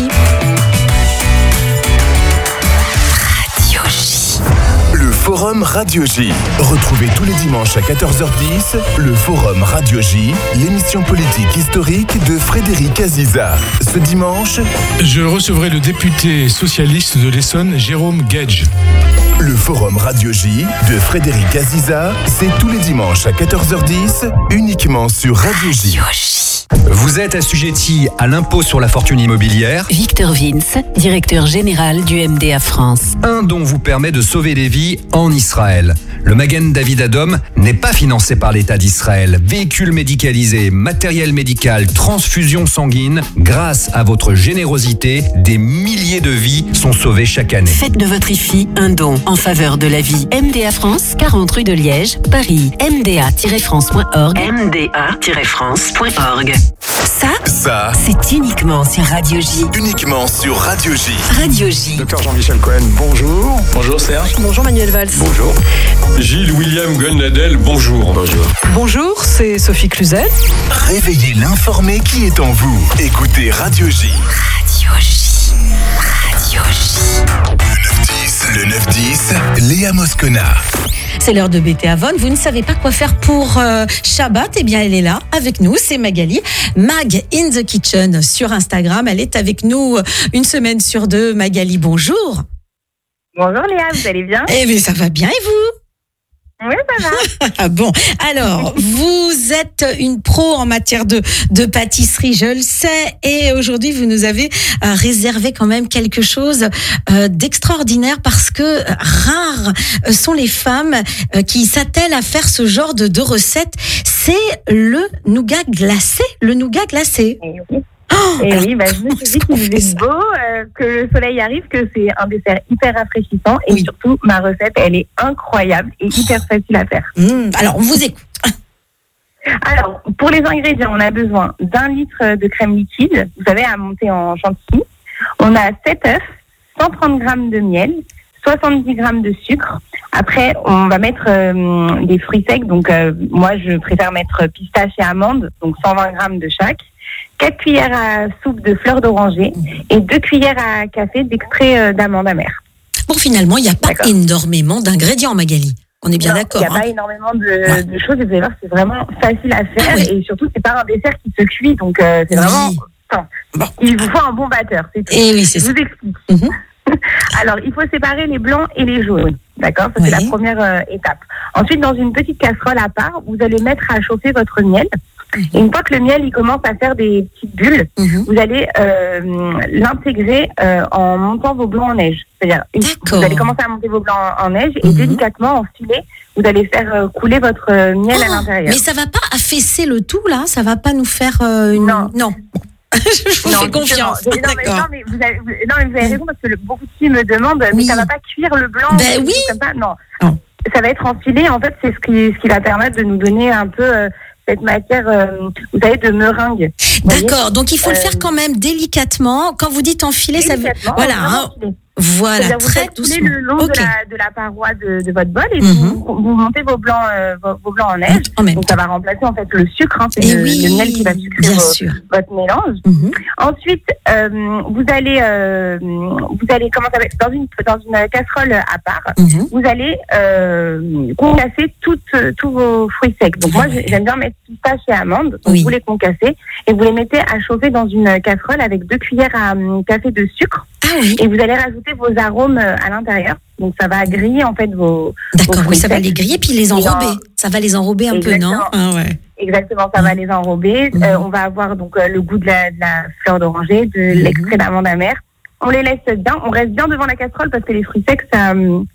Radio J. Le Forum Radio J. Retrouvez tous les dimanches à quatorze heures dix le Forum Radio J, l'émission politique historique de Frédéric Aziza. Ce dimanche, je recevrai le député socialiste de l'Essonne, Jérôme Gage. Le Forum Radio J de Frédéric Aziza, c'est tous les dimanches à quatorze heures dix, uniquement sur Radio J. Radio J. Vous êtes assujetti à l'impôt sur la fortune immobilière. Victor Vince, directeur général du M D A France. Un don vous permet de sauver des vies en Israël. Le Magen David Adom n'est pas financé par l'État d'Israël. Véhicule médicalisé, matériel médical, transfusion sanguine. Grâce à votre générosité, des milliers de vies sont sauvées chaque année. Faites de votre I F I un don en faveur de la vie. M D A France, quarante rue de Liège, Paris. m d a tiret france point org. m d a tiret france point org. Ça, Ça, c'est uniquement sur Radio J. uniquement sur Radio J. Radio J. Docteur Jean-Michel Cohen, bonjour. Bonjour Serge. Bonjour Manuel Valls. Bonjour. Gilles William Gonadel, bonjour. Bonjour. Bonjour, c'est Sophie Cluzel. Réveillez l'informé qui est en vous. Écoutez Radio J. Radio J. Radio J. Le neuf dix, Léa Moscona. C'est l'heure de B T Avon. Vous ne savez pas quoi faire pour euh, Shabbat? Eh bien, elle est là avec nous. C'est Magali. Mag in the Kitchen sur Instagram. Elle est avec nous une semaine sur deux. Magali, bonjour. Bonjour Léa, vous allez bien? Eh bien, ça va bien et vous? Oui, ça va. Ah bon, alors, vous êtes une pro en matière de, de pâtisserie, je le sais, et aujourd'hui, vous nous avez euh, réservé quand même quelque chose euh, d'extraordinaire parce que euh, rares sont les femmes euh, qui s'attellent à faire ce genre de, de recette. C'est le nougat glacé, le nougat glacé. Et oui. Oh, et oui, bah, je me suis dit qu'il faisait beau, euh, que le soleil arrive, que c'est un dessert hyper rafraîchissant et oui. Surtout, ma recette, elle est incroyable et hyper facile à faire. Mmh, alors, on vous écoute. Alors, pour les ingrédients, on a besoin d'un litre de crème liquide, vous savez, à monter en chantilly. On a sept œufs, cent trente grammes de miel, soixante-dix grammes de sucre. Après, on va mettre euh, des fruits secs. Donc, euh, moi, je préfère mettre pistache et amandes, donc cent vingt grammes de chaque. quatre cuillères à soupe de fleurs d'oranger et deux cuillères à café d'extrait d'amande amère. Bon, finalement, il n'y a pas d'accord. énormément d'ingrédients, Magali. On est bien non, d'accord. Il n'y a hein. pas énormément de, ouais. de choses. Et vous allez voir, c'est vraiment facile à faire. Ah, oui. Et surtout, c'est pas un dessert qui se cuit. Donc, euh, c'est oui. vraiment... Attends, bon. Il vous faut un bon batteur. C'est tout. Et oui, c'est Je ça. vous explique. Mm-hmm. Alors, il faut séparer les blancs et les jaunes. D'accord ? Ça, oui. c'est la première euh, étape. Ensuite, dans une petite casserole à part, vous allez mettre à chauffer votre miel. Et une fois que le miel il commence à faire des petites bulles, mmh. vous allez euh, l'intégrer euh, en montant vos blancs en neige. C'est-à-dire, une, vous allez commencer à monter vos blancs en, en neige et mmh. délicatement, en filet, vous allez faire euh, couler votre euh, miel oh, à l'intérieur. Mais ça va pas affaisser le tout, là ? Ça va pas nous faire euh, une... Non. Non. Je vous non, fais confiance. Non, mais, non, mais vous avez, vous, non, mais vous avez raison parce que le, beaucoup de filles me demandent, oui. mais ça va pas cuire le blanc ben oui. comme ça. Non. non. Ça va être en filet. En fait, c'est ce qui, ce qui va permettre de nous donner un peu... Euh, cette matière, euh, vous savez, de meringue. D'accord, donc il faut euh, le faire quand même délicatement. Quand vous dites enfiler, ça veut... Voilà, hein, voilà, vous très faites doucement. Vous le long okay. de, la, de la paroi de, de votre bol et mm-hmm. vous, vous montez vos blancs, euh, vos, vos blancs en neige. En même donc ça va remplacer en fait le sucre, hein, c'est le, oui, le miel qui va sucrer vos, votre mélange. Mm-hmm. Ensuite, euh, vous allez, euh, vous allez comment ça va dans une dans une casserole à part. Mm-hmm. Vous allez euh, concasser toutes tous vos fruits secs. Donc moi j'aime bien mettre pistache et amandes. Donc oui. vous les concassez et vous les mettez à chauffer dans une casserole avec deux cuillères à um, café de sucre. Ah oui. Et vous allez rajouter vos arômes à l'intérieur. Donc ça va griller en fait vos. D'accord, vos oui, ça va les griller puis les enrober. En... Ça va les enrober un Exactement. peu, non ah ouais. Exactement, ça mmh. va les enrober. Mmh. Euh, on va avoir donc euh, le goût de la, de la fleur d'oranger, de mmh. l'extrait d'amande amère. On les laisse bien, on reste bien devant la casserole parce que les fruits secs ça,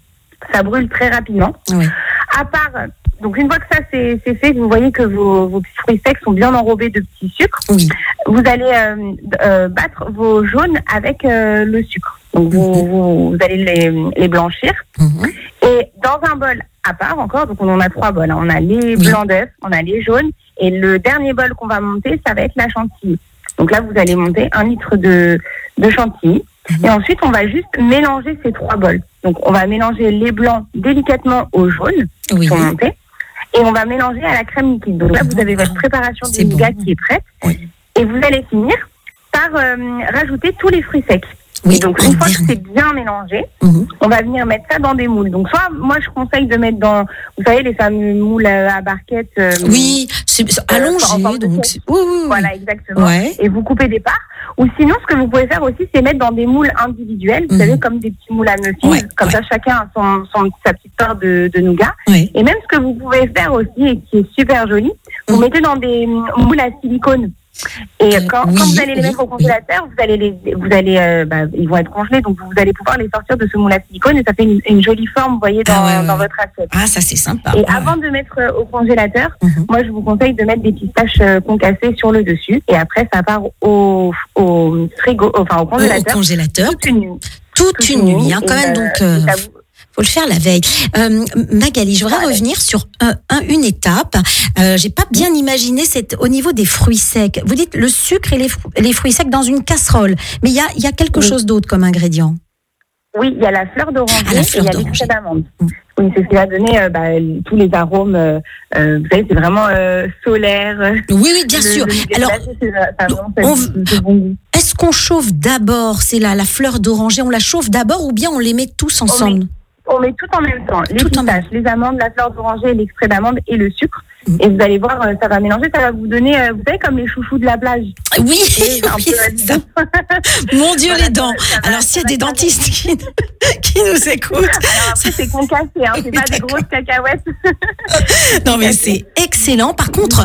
ça brûle très rapidement. Oui. À part, donc une fois que ça c'est, c'est fait, vous voyez que vos, vos fruits secs sont bien enrobés de petits sucres. Oui. Vous allez euh, euh, battre vos jaunes avec euh, le sucre. Donc vous, mmh. vous, vous allez les, les blanchir. Mmh. Et dans un bol à part encore, donc on en a trois bols. Hein. On a les oui. blancs d'œufs, on a les jaunes. Et le dernier bol qu'on va monter, ça va être la chantilly. Donc là, vous allez monter un litre de, de chantilly. Mmh. Et ensuite, on va juste mélanger ces trois bols. Donc on va mélanger les blancs délicatement aux jaunes oui. qui sont montés. Et on va mélanger à la crème liquide. Donc là, vous avez votre préparation de nougat bon. qui est prête. Oui. Et vous allez finir par euh, rajouter tous les fruits secs. Oui, et donc, une fois que c'est bien mélangé, mmh. on va venir mettre ça dans des moules. Donc, soit, moi, je conseille de mettre dans, vous savez, les fameux moules à barquette. Euh, oui, c'est, c'est allongé. Euh, donc c'est... Oui, oui, oui. Voilà, exactement. Ouais. Et vous coupez des parts. Ou sinon, ce que vous pouvez faire aussi, c'est mettre dans des moules individuels. Vous mmh. savez, comme des petits moules à muffins. Ouais, comme ouais. ça, chacun a son, son, sa petite part de, de nougat. Ouais. Et même ce que vous pouvez faire aussi, et qui est super joli, mmh. vous mettez dans des moules à silicone. Et quand, oui, quand vous allez les oui, mettre au congélateur, oui. vous allez les, vous allez, euh, bah, ils vont être congelés, donc vous allez pouvoir les sortir de ce moule à silicone et ça fait une, une jolie forme, vous voyez, dans, ah ouais, dans ouais. votre assiette. Ah, ça c'est sympa. Et ouais. avant de mettre au congélateur, mm-hmm. moi je vous conseille de mettre des pistaches concassées sur le dessus et après ça part au, au frigo, enfin au congélateur. Au congélateur. Toute une nuit. Toute, toute une nuit, hein, quand même. Euh, donc. Euh... Faut le faire la veille. Euh, Magali, je voudrais revenir sur un, un, une étape. Euh, j'ai pas bien imaginé cette, au niveau des fruits secs. Vous dites le sucre et les, les fruits secs dans une casserole. Mais il y a, il y a quelque oui. chose d'autre comme ingrédient. Oui, il y a la fleur d'oranger ah, la fleur et il y a l'extrait d'amande. Mmh. Oui, c'est ce qui va donner euh, bah, tous les arômes. Euh, vous savez, c'est vraiment euh, solaire. Oui, oui, bien le, sûr. Le Alors, c'est, ça on, c'est bon goût. Est-ce qu'on chauffe d'abord, c'est la, la fleur d'oranger, on la chauffe d'abord ou bien on les met tous ensemble? On met tout en même temps, les tout pistaches, les amandes, la fleur d'oranger, l'extrait d'amande et le sucre. Mmh. Et vous allez voir, ça va mélanger, ça va vous donner, vous savez, comme les chouchous de la plage. Oui, un oui peu c'est ça. Mon Dieu, voilà, les dents. Ça, ça Alors, s'il y a des dentistes qui... qui nous écoutent. Alors après, c'est concassé, hein, c'est pas des grosses cacahuètes. Non, mais c'est excellent. Par contre,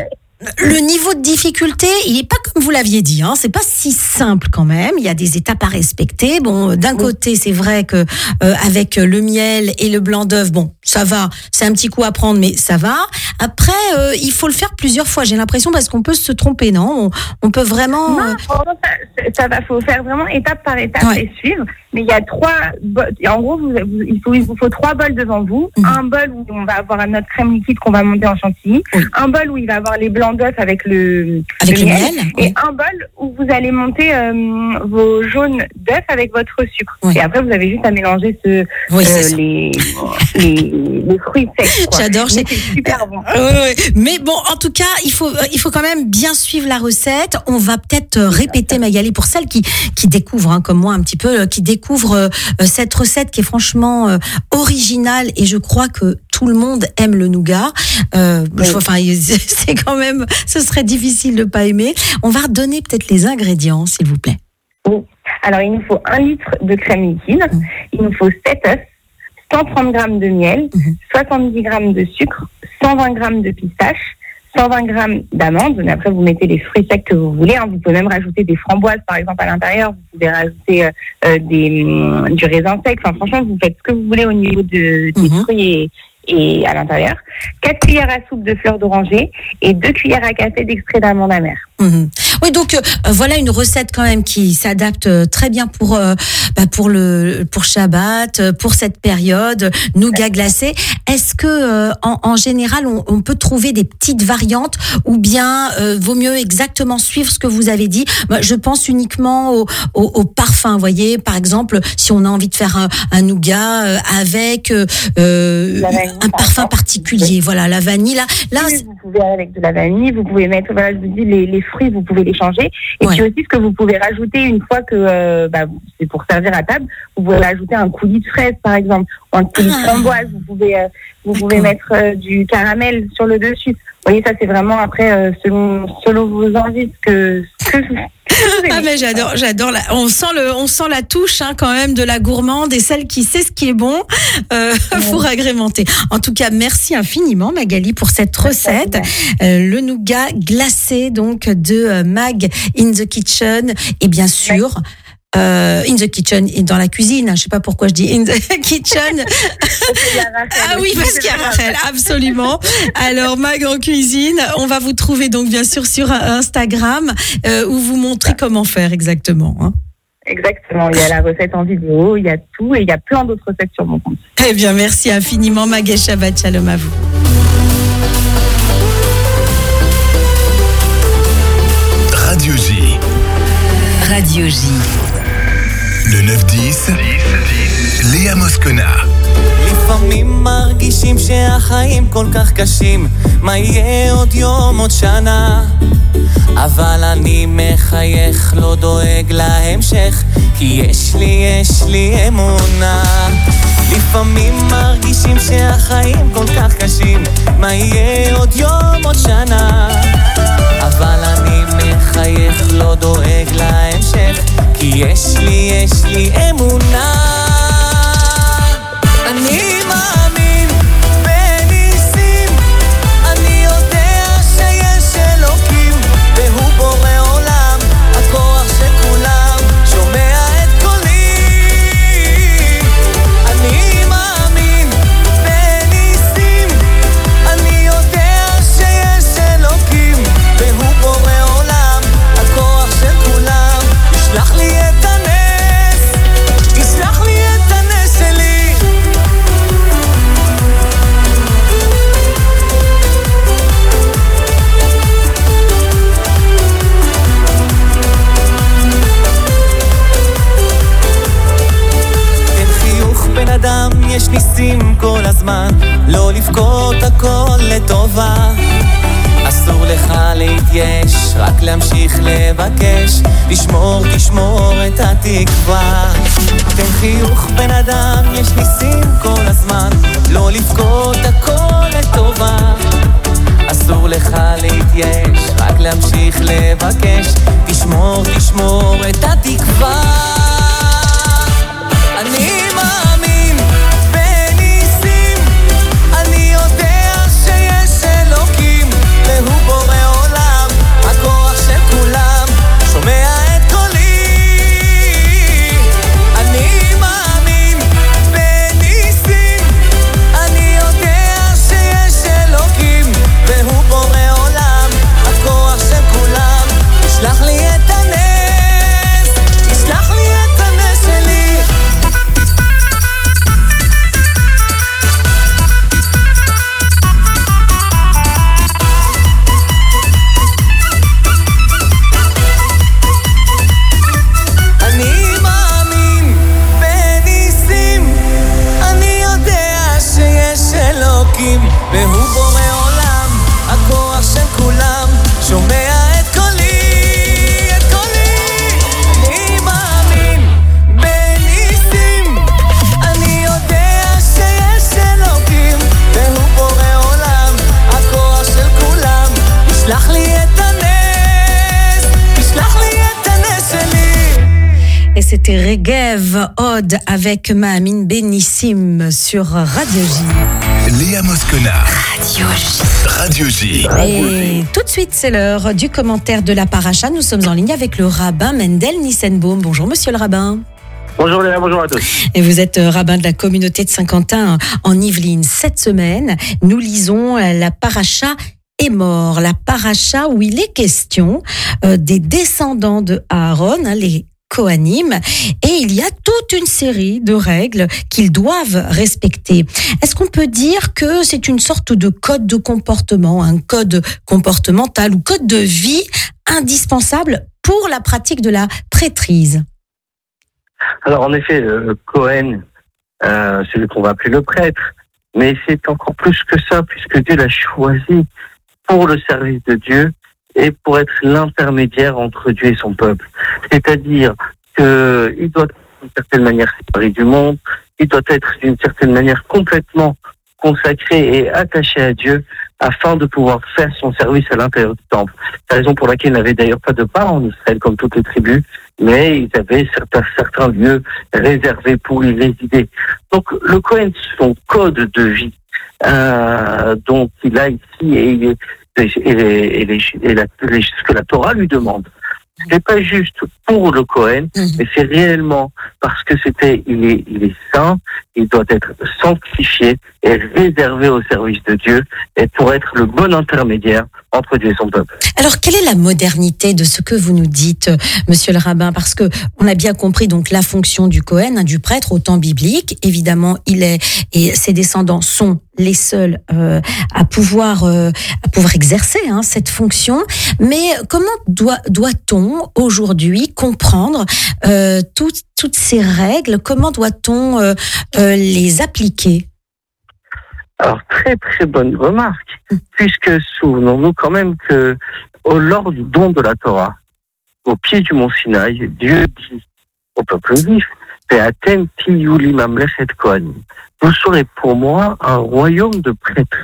le niveau de difficulté, il n'est pas comme vous l'aviez dit, hein. C'est pas si simple quand même. Il y a des étapes à respecter. Bon, d'un côté, c'est vrai que euh, avec le miel et le blanc d'œuf, bon, ça va. C'est un petit coup à prendre, mais ça va. Après, euh, il faut le faire plusieurs fois. J'ai l'impression parce qu'on peut se tromper, non? On, on peut vraiment. Non, ça, ça va. Faut faire vraiment étape par étape ouais. et suivre. Mais il y a trois. En gros, vous, vous, il, faut, il vous faut trois bols devant vous. Mmh. Un bol où on va avoir notre crème liquide qu'on va monter en chantilly. Oui. Un bol où il va avoir les blancs d'œuf avec le, avec le, le miel. miel. Et oui. un bol où vous allez monter euh, vos jaunes d'œuf avec votre sucre. Oui. Et après, vous avez juste à mélanger ce, oui, euh, les, les, les fruits secs. Quoi. J'adore. C'est super bon. Oui, oui. Mais bon, en tout cas, il faut, il faut quand même bien suivre la recette. On va peut-être répéter, Magali, pour celles qui, qui découvrent, hein, comme moi un petit peu, qui découvrent euh, cette recette qui est franchement euh, originale, et je crois que tout le monde aime le nougat. Euh, oui. Enfin, c'est quand même, ce serait difficile de ne pas aimer. On va redonner peut-être les ingrédients, s'il vous plaît. Oui. Alors, il nous faut un litre de crème liquide, mmh. il nous faut sept œufs, cent trente grammes de miel, mmh. soixante-dix grammes de sucre, cent vingt grammes de pistache, cent vingt grammes d'amandes. Après, vous mettez les fruits secs que vous voulez. Hein. Vous pouvez même rajouter des framboises, par exemple, à l'intérieur. Vous pouvez rajouter euh, des, euh, du raisin sec. Enfin, franchement, vous faites ce que vous voulez au niveau de, des mmh. fruits et, et à l'intérieur. quatre cuillères à soupe de fleurs d'oranger et deux cuillères à café d'extrait d'amande amère. Mmh. Oui, donc euh, voilà une recette quand même qui s'adapte très bien pour euh, bah, pour le pour Shabbat, pour cette période, nougat glacé. Est-ce que euh, en, en général on, on peut trouver des petites variantes, ou bien euh, vaut mieux exactement suivre ce que vous avez dit? Bah, je pense uniquement au, au, au parfum. Vous voyez, par exemple, si on a envie de faire un, un nougat euh, avec euh, vanille, un parfum particulier, oui. Voilà, la vanille. Là, là oui, vous pouvez avec de la vanille, vous pouvez mettre, voilà, je vous dis les, les fruits, vous pouvez les changer. Et ouais. puis aussi, ce que vous pouvez rajouter une fois que, euh, bah, c'est pour servir à table, vous pouvez rajouter un coulis de fraise, par exemple, ou un coulis ah. de framboise. Vous pouvez, euh, vous pouvez mettre euh, du caramel sur le dessus. Vous voyez, ça, c'est vraiment après, euh, selon, selon vos envies, ce que, ce que ah mais j'adore, j'adore. La, on sent le, on sent la touche hein, quand même de la gourmande et celle qui sait ce qui est bon euh, ouais. pour agrémenter. En tout cas, merci infiniment Magali pour cette recette, euh, le nougat glacé donc de euh, Mag in the Kitchen, et bien sûr. Ouais. Euh, in the kitchen, dans la cuisine. Je sais pas pourquoi je dis in the kitchen. Ah oui, parce qu'il y a Rachel, absolument. Alors, Mag en cuisine, on va vous trouver donc bien sûr sur Instagram euh, où vous montrez comment faire exactement. Hein. Exactement. Il y a la recette en vidéo, il y a tout, et il y a plein d'autres recettes sur mon compte. Eh bien, merci infiniment, Mag, et Shabbat Shalom à vous. Radio J. Radio J. Le neuf dix, לאה מוסקונה. לפעמים מרגישים שהחיים כל כך קשים, מה יהיה עוד יום, עוד שנה, אבל אני מחייך, לא דואג להמשך, כי יש לי, יש לי אמונה. לפעמים מרגישים שהחיים כל כך קשים, מה יהיה עוד יום, עוד שנה, אבל אני מחייך, לא דואג להמשך, כי יש לי, יש לי אמונה. אני מאמין בניסים, אני יודע שיש אלוקים, והוא בורא עולם, הכוח של כולם, שומע את קולי. אני מאמין בניסים, אני יודע שיש אלוקים, והוא בורא עולם, הכוח של כולם, ישלח לי את הנס, ישלח לי את הנס שלי. בן אדם יש ניסים כל הזמן, לא לבכות הכל לטובה, אסור לך להתייש, רק להמשיך לבקש, לשמור תשמור את התקווה. תן חיוך בן אדם יש ניסים כל הזמן, לא לבכות הכל לטובה, אסור לך להתייש, רק להמשיך לבקש, תשמור תשמור את התקווה. אני c'était Regev Ode avec Mahamine Benissim sur Radio J. Léa Moscona. Radio J. Radio J. Et tout de suite, c'est l'heure du commentaire de la paracha. Nous sommes en ligne avec le rabbin Mendel Nissenbaum. Bonjour monsieur le rabbin. Bonjour Léa, bonjour à tous. Et vous êtes rabbin de la communauté de Saint-Quentin en Yvelines. Cette semaine, nous lisons la paracha est mort, la paracha où il est question euh, des descendants de Aaron, hein, les Kohanim, et il y a toute une série de règles qu'ils doivent respecter. Est-ce qu'on peut dire que c'est une sorte de code de comportement, un code comportemental ou code de vie indispensable pour la pratique de la prêtrise? Alors en effet, le Kohen, euh, c'est celui qu'on va appeler le prêtre, mais c'est encore plus que ça, puisque Dieu l'a choisi pour le service de Dieu et pour être l'intermédiaire entre Dieu et son peuple. C'est-à-dire qu'il doit être d'une certaine manière séparé du monde, il doit être d'une certaine manière complètement consacré et attaché à Dieu afin de pouvoir faire son service à l'intérieur du temple. C'est la raison pour laquelle il n'avait d'ailleurs pas de part en Israël comme toutes les tribus, mais ils avaient certains, certains lieux réservés pour y résider. Donc le Kohen, son code de vie, euh, dont il a ici et, et, et, et, les, et la, les, ce que la Torah lui demande. Ce n'est pas juste pour le Kohen, mmh. mais c'est réellement parce que c'était, il est, il est saint, il doit être sanctifié et réservé au service de Dieu et pour être le bon intermédiaire entre Dieu et son peuple. Alors, quelle est la modernité de ce que vous nous dites, monsieur le rabbin? Parce que on a bien compris donc la fonction du Kohen, hein, du prêtre au temps biblique. Évidemment, il est et ses descendants sont les seuls euh, à pouvoir euh, à pouvoir exercer hein, cette fonction. Mais comment doit doit-on aujourd'hui comprendre euh, toutes toutes ces règles? Comment doit-on euh, euh, les appliquer? Alors, très très bonne remarque, puisque souvenons-nous quand même que au, lors du don de la Torah, au pied du mont Sinaï, Dieu dit au peuple juif, Ve'atem tiyu li mamlechet kohanim. Vous serez pour moi un royaume de prêtres.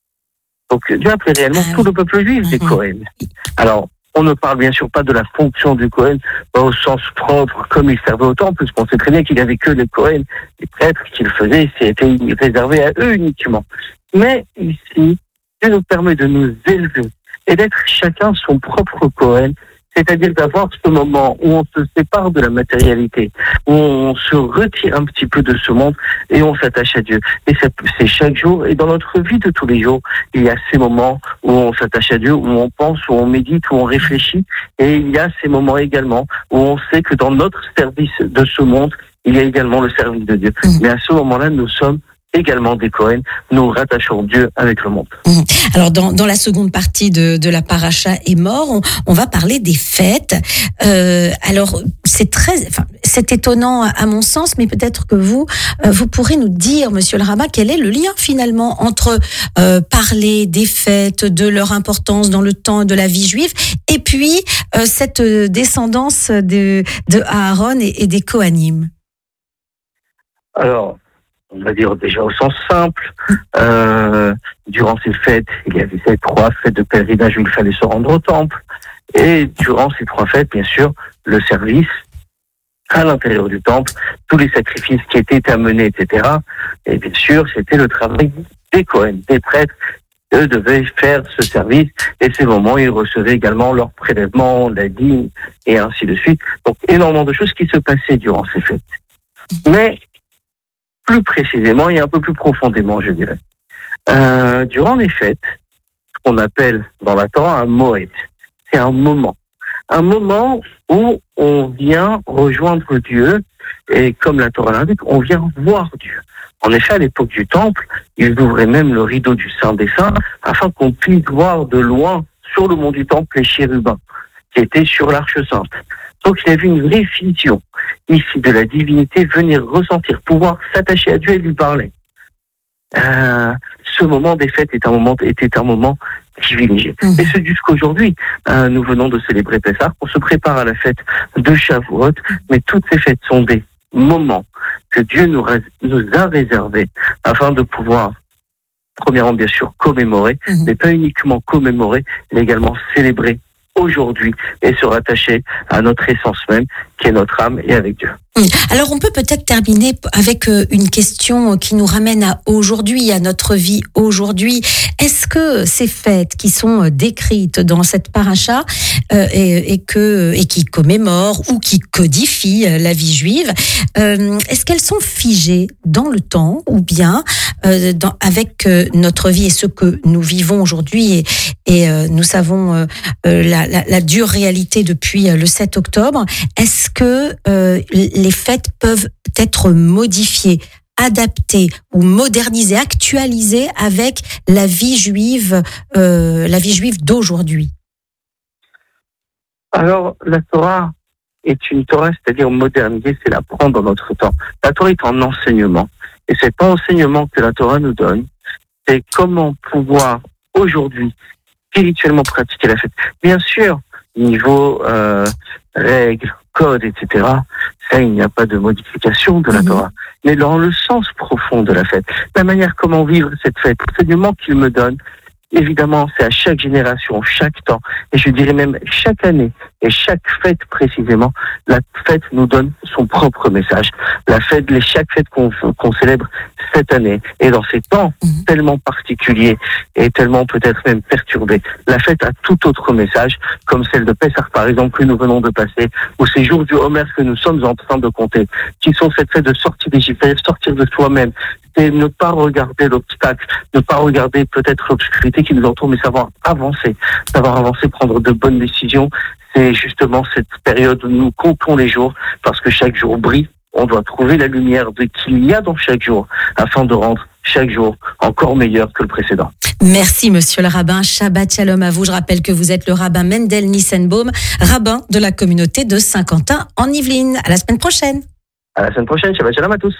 Donc Dieu appelait réellement tout le peuple juif des Kohen. Alors, on ne parle bien sûr pas de la fonction du Kohen au sens propre, comme il servait au temple, puisqu'on sait très bien qu'il n'y avait que les Kohen, les prêtres qui le faisaient, c'était réservé à eux uniquement. Mais ici, Dieu nous permet de nous élever et d'être chacun son propre Kohen, c'est-à-dire d'avoir ce moment où on se sépare de la matérialité, où on se retire un petit peu de ce monde et on s'attache à Dieu. Et c'est chaque jour, et dans notre vie de tous les jours, il y a ces moments où on s'attache à Dieu, où on pense, où on médite, où on réfléchit, et il y a ces moments également où on sait que dans notre service de ce monde, il y a également le service de Dieu. Mais à ce moment-là, nous sommes également des Kohen, nous rattachons Dieu avec le monde. Alors dans, dans la seconde partie de, de la paracha est mort, on, on va parler des fêtes. Euh, alors c'est très, enfin, c'est étonnant à mon sens, mais peut-être que vous, euh, vous pourrez nous dire, monsieur le rabbin, quel est le lien finalement entre euh, parler des fêtes, de leur importance dans le temps de la vie juive, et puis euh, cette descendance de, de Aaron et, et des Kohanim. Alors, on va dire déjà au sens simple, euh, durant ces fêtes, il y avait ces trois fêtes de pèlerinage où il fallait se rendre au temple. Et durant ces trois fêtes, bien sûr, le service à l'intérieur du temple, tous les sacrifices qui étaient amenés, et cetera. Et bien sûr, c'était le travail des Kohen, des prêtres. Eux devaient faire ce service et ces moments, ils recevaient également leur prélèvement, la dîme et ainsi de suite. Donc, énormément de choses qui se passaient durant ces fêtes. Mais plus précisément et un peu plus profondément, je dirais. Euh, durant les fêtes, ce qu'on appelle dans la Torah un moed, c'est un moment. Un moment où on vient rejoindre Dieu et comme la Torah l'indique, on vient voir Dieu. En effet, à l'époque du temple, ils ouvraient même le rideau du Saint des Saints afin qu'on puisse voir de loin sur le mont du temple les chérubins qui étaient sur l'Arche Sainte. Donc il y avait une vraie vision ici de la divinité, venir ressentir, pouvoir s'attacher à Dieu et lui parler. Euh, ce moment des fêtes est un moment, était un moment privilégié. Mmh. Et ce jusqu'aujourd'hui, euh, nous venons de célébrer Pessah, on se prépare à la fête de Shavuot, mais toutes ces fêtes sont des moments que Dieu nous, nous a réservés afin de pouvoir, premièrement bien sûr, commémorer, mmh. mais pas uniquement commémorer, mais également célébrer aujourd'hui et se rattacher à notre essence même, qui est notre âme et avec Dieu. Alors on peut peut-être terminer avec une question qui nous ramène à aujourd'hui, à notre vie aujourd'hui. Est-ce que ces fêtes qui sont décrites dans cette paracha euh, et, et, que, et qui commémorent ou qui codifient la vie juive, euh, est-ce qu'elles sont figées dans le temps ou bien euh, dans, avec euh, notre vie et ce que nous vivons aujourd'hui et, et euh, nous savons euh, la, la, la dure réalité depuis le sept octobre, est-ce que euh, les fêtes peuvent être modifiées, adaptées ou modernisées, actualisées avec la vie juive, euh, la vie juive d'aujourd'hui? Alors, la Torah est une Torah, c'est-à-dire modernisée, c'est la prendre dans notre temps. La Torah est en enseignement. Et cet enseignement que la Torah nous donne, c'est comment pouvoir aujourd'hui spirituellement pratiquer la fête. Bien sûr, niveau euh, règles, codes, et cetera, ça, il n'y a pas de modification de la Torah. Mais dans le sens profond de la fête, la manière comment vivre cette fête, l'enseignement qu'il me donne, évidemment, c'est à chaque génération, chaque temps, et je dirais même chaque année, et chaque fête précisément, la fête nous donne son propre message. La fête, les, chaque fête qu'on, qu'on célèbre cette année, et dans ces temps mmh. tellement particuliers, et tellement peut-être même perturbés, la fête a tout autre message, comme celle de Pessah, par exemple, que nous venons de passer, ou ces jours du Homer que nous sommes en train de compter, qui sont cette fête de sortir d'Égypte, sortir de soi-même, et ne pas regarder l'obstacle, ne pas regarder peut-être l'obscurité qui nous entoure, mais savoir avancer, savoir avancer, prendre de bonnes décisions. C'est justement cette période où nous comptons les jours, parce que chaque jour brille. On doit trouver la lumière de qu'il y a dans chaque jour, afin de rendre chaque jour encore meilleur que le précédent. Merci monsieur le rabbin, Shabbat Shalom à vous. Je rappelle que vous êtes le rabbin Mendel Nissenbaum, rabbin de la communauté de Saint-Quentin en Yvelines. À la semaine prochaine. À la semaine prochaine, Shabbat Shalom à tous.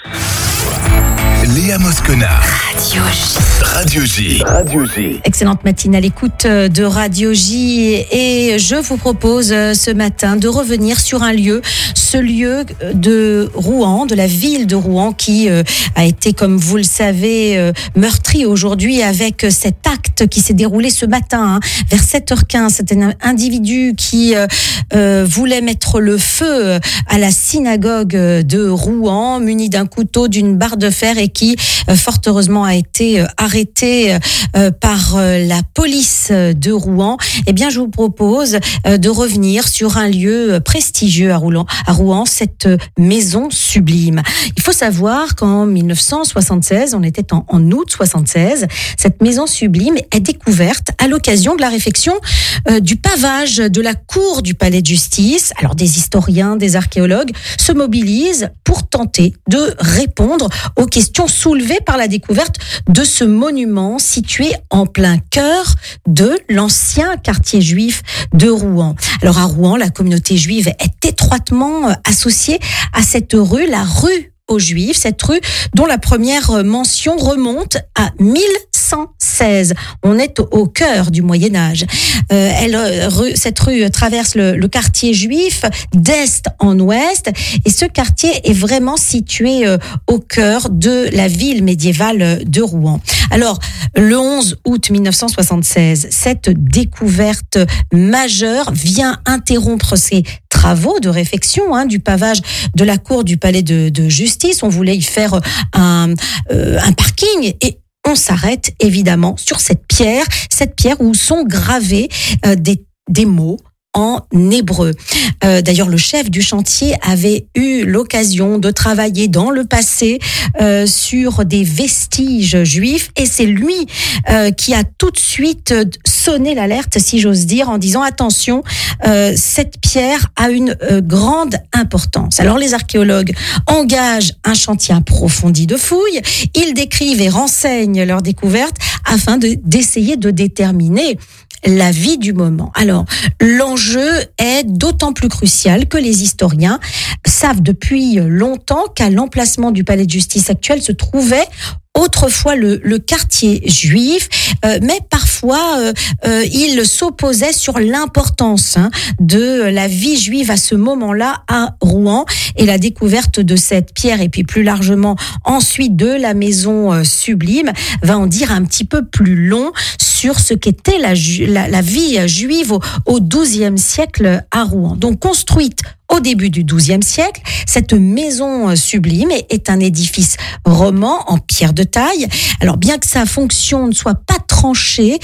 Léa Moscona. Radio J. Radio J. Radio J. Excellente matinée à l'écoute de Radio J et je vous propose ce matin de revenir sur un lieu, ce lieu de Rouen, de la ville de Rouen qui a été, comme vous le savez, meurtri aujourd'hui avec cet acte qui s'est déroulé ce matin hein, vers sept heures quinze. C'était un individu qui euh, voulait mettre le feu à la synagogue de Rouen, muni d'un couteau, d'une barre de fer et qui, fort heureusement, a été arrêté par la police de Rouen. Eh bien, je vous propose de revenir sur un lieu prestigieux à Rouen, à Rouen, cette maison sublime. Il faut savoir qu'en dix-neuf cent soixante-seize, on était en, en août soixante-seize, cette maison sublime est découverte à l'occasion de la réfection euh, du pavage de la cour du palais de justice. Alors, des historiens, des archéologues se mobilisent pour tenter de répondre aux questions soulevées par la découverte de ce monument situé en plein cœur de l'ancien quartier juif de Rouen. Alors à Rouen, la communauté juive est étroitement associée à cette rue, la rue aux Juifs, cette rue dont la première mention remonte à mille cent seize. On est au cœur du Moyen-Âge. Euh, elle, rue, cette rue traverse le, le quartier juif d'est en ouest et ce quartier est vraiment situé euh, au cœur de la ville médiévale de Rouen. Alors, le onze août mille neuf cent soixante-seize, cette découverte majeure vient interrompre ces travaux de réfection hein, du pavage de la cour du palais de, de justice. On voulait y faire un, euh, un parking et on s'arrête évidemment sur cette pierre, cette pierre où sont gravés euh, des, des mots en hébreu. Euh, d'ailleurs, le chef du chantier avait eu l'occasion de travailler dans le passé euh, sur des vestiges juifs et c'est lui euh, qui a tout de suite sonné l'alerte, si j'ose dire, en disant attention, euh, cette pierre a une euh, grande importance. Alors, les archéologues engagent un chantier approfondi de fouilles, ils décrivent et renseignent leurs découvertes afin de, d'essayer de déterminer la vie du moment. Alors, l'enjeu est d'autant plus crucial que les historiens savent depuis longtemps qu'à l'emplacement du palais de justice actuel se trouvait autrefois le, le quartier juif, euh, mais parfois euh, euh, il s'opposait sur l'importance hein, de la vie juive à ce moment-là à Rouen, et la découverte de cette pierre et puis plus largement ensuite de la maison euh, sublime va en dire un petit peu plus long sur ce qu'était la, la, la vie juive au, au douzième siècle à Rouen. Donc construite au début du douzième siècle, cette maison sublime est un édifice roman en pierre de taille. Alors bien que sa fonction ne soit pas tranchée,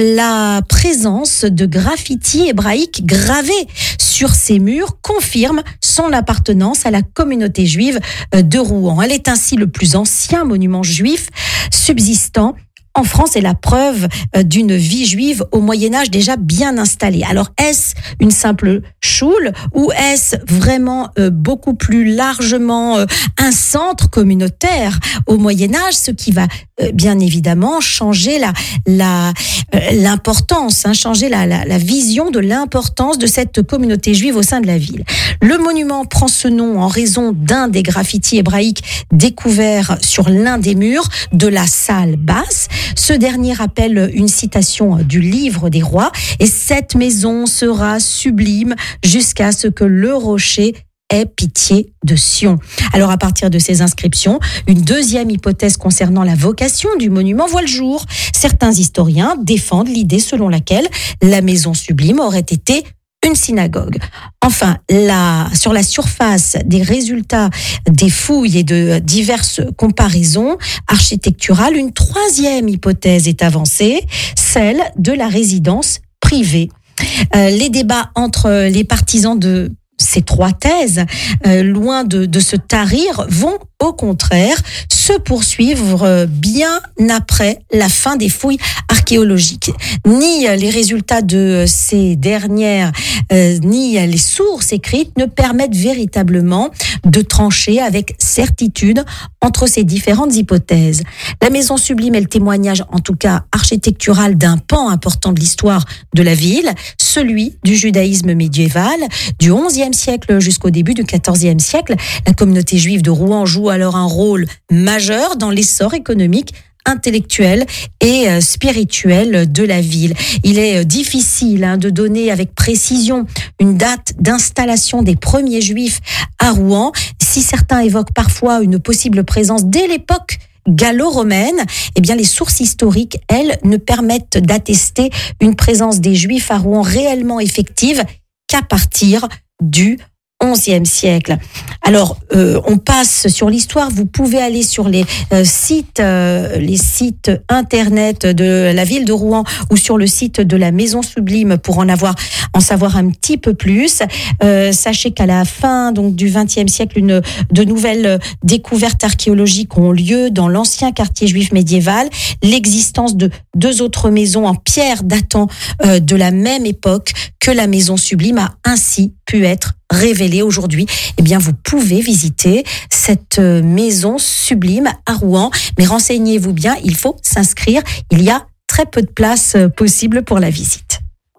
la présence de graffitis hébraïques gravés sur ses murs confirme son appartenance à la communauté juive de Rouen. Elle est ainsi le plus ancien monument juif subsistant en France, est la preuve d'une vie juive au Moyen-Âge déjà bien installée. Alors, est-ce une simple choule ou est-ce vraiment euh, beaucoup plus largement euh, un centre communautaire au Moyen-Âge, ce qui va euh, bien évidemment changer la, la, euh, l'importance, hein, changer la, la, la vision de l'importance de cette communauté juive au sein de la ville. Le monument prend ce nom en raison d'un des graffitis hébraïques découverts sur l'un des murs de la salle basse. Ce dernier rappelle une citation du Livre des Rois, et cette maison sera sublime jusqu'à ce que le rocher ait pitié de Sion. Alors à partir de ces inscriptions, une deuxième hypothèse concernant la vocation du monument voit le jour. Certains historiens défendent l'idée selon laquelle la maison sublime aurait été une synagogue. Enfin, la, sur la surface des résultats des fouilles et de diverses comparaisons architecturales, une troisième hypothèse est avancée, celle de la résidence privée. Euh, les débats entre les partisans de ces trois thèses, euh, loin de, de se tarir, vont au contraire se poursuivre bien après la fin des fouilles archéologiques. Ni les résultats de ces dernières, euh, ni les sources écrites ne permettent véritablement de trancher avec certitude entre ces différentes hypothèses. La maison sublime est le témoignage, en tout cas architectural, d'un pan important de l'histoire de la ville, celui du judaïsme médiéval, du onzième siècle jusqu'au début du quatorzième siècle. La communauté juive de Rouen joue alors un rôle majeur dans l'essor économique, intellectuel et spirituel de la ville. Il est difficile hein, de donner avec précision une date d'installation des premiers juifs à Rouen. Si certains évoquent parfois une possible présence dès l'époque gallo-romaine, eh bien les sources historiques, elles, ne permettent d'attester une présence des Juifs à Rouen réellement effective qu'à partir du onzième siècle. Alors, euh, on passe sur l'histoire. Vous pouvez aller sur les euh, sites, euh, les sites internet de la ville de Rouen ou sur le site de la Maison Sublime pour en avoir, en savoir un petit peu plus. Euh, sachez qu'à la fin donc du vingtième siècle, une de nouvelles découvertes archéologiques ont lieu dans l'ancien quartier juif médiéval. L'existence de deux autres maisons en pierre datant euh, de la même époque que la Maison Sublime a ainsi pu être révélée aujourd'hui. Eh bien, vous pouvez visiter cette maison sublime à Rouen, mais renseignez-vous bien, il faut s'inscrire. Il y a très peu de places possibles pour la visite.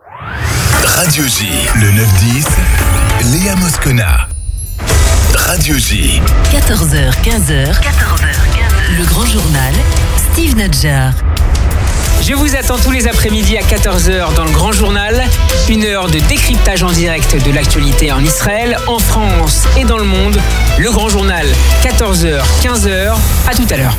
Radio J, le neuf dix, Léa Moscona. Radio J. quatorze heures quinze. quatorze heures quinze. Le grand journal, Steve Nadjar. Je vous attends tous les après-midi à quatorze heures dans le Grand Journal. Une heure de décryptage en direct de l'actualité en Israël, en France et dans le monde. Le Grand Journal, quatorze heures quinze. À tout à l'heure.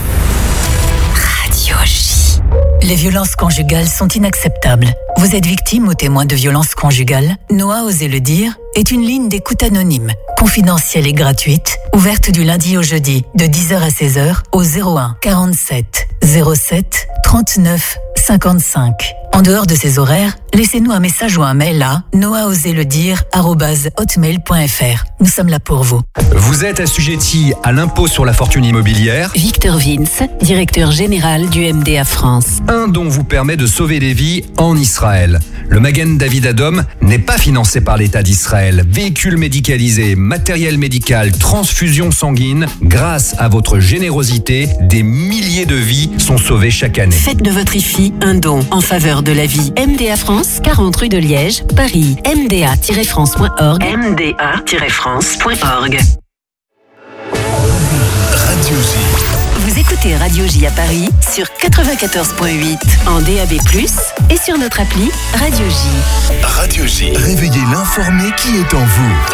Radio J. Les violences conjugales sont inacceptables. Vous êtes victime ou témoin de violences conjugales? Noah Osez le dire est une ligne d'écoute anonyme, confidentielle et gratuite, ouverte du lundi au jeudi de dix heures à seize heures au zéro un quarante-sept zéro sept trente-neuf cinquante-cinq. En dehors de ces horaires, laissez-nous un message ou un mail à noah osez le dire arobase hotmail point fr. Nous sommes là pour vous. Vous êtes assujetti à l'impôt sur la fortune immobilière. Victor Vince, directeur général du M D A France. Un don vous permet de sauver des vies en Israël. Le Magen David Adom n'est pas financé par l'État d'Israël. Véhicule médicalisé, matériel médical, transfusion sanguine. Grâce à votre générosité, des milliers de vies sont sauvées chaque année. Faites de votre I F I un don en faveur de la vie. M D A France, quarante rue de Liège, Paris. m d a tiret france point org. m d a tiret france point org. Radio J. Vous écoutez Radio J à Paris sur quatre-vingt-quatorze virgule huit en D A B plus, et sur notre appli Radio J. Radio J. Réveillez l'informé qui est en vous.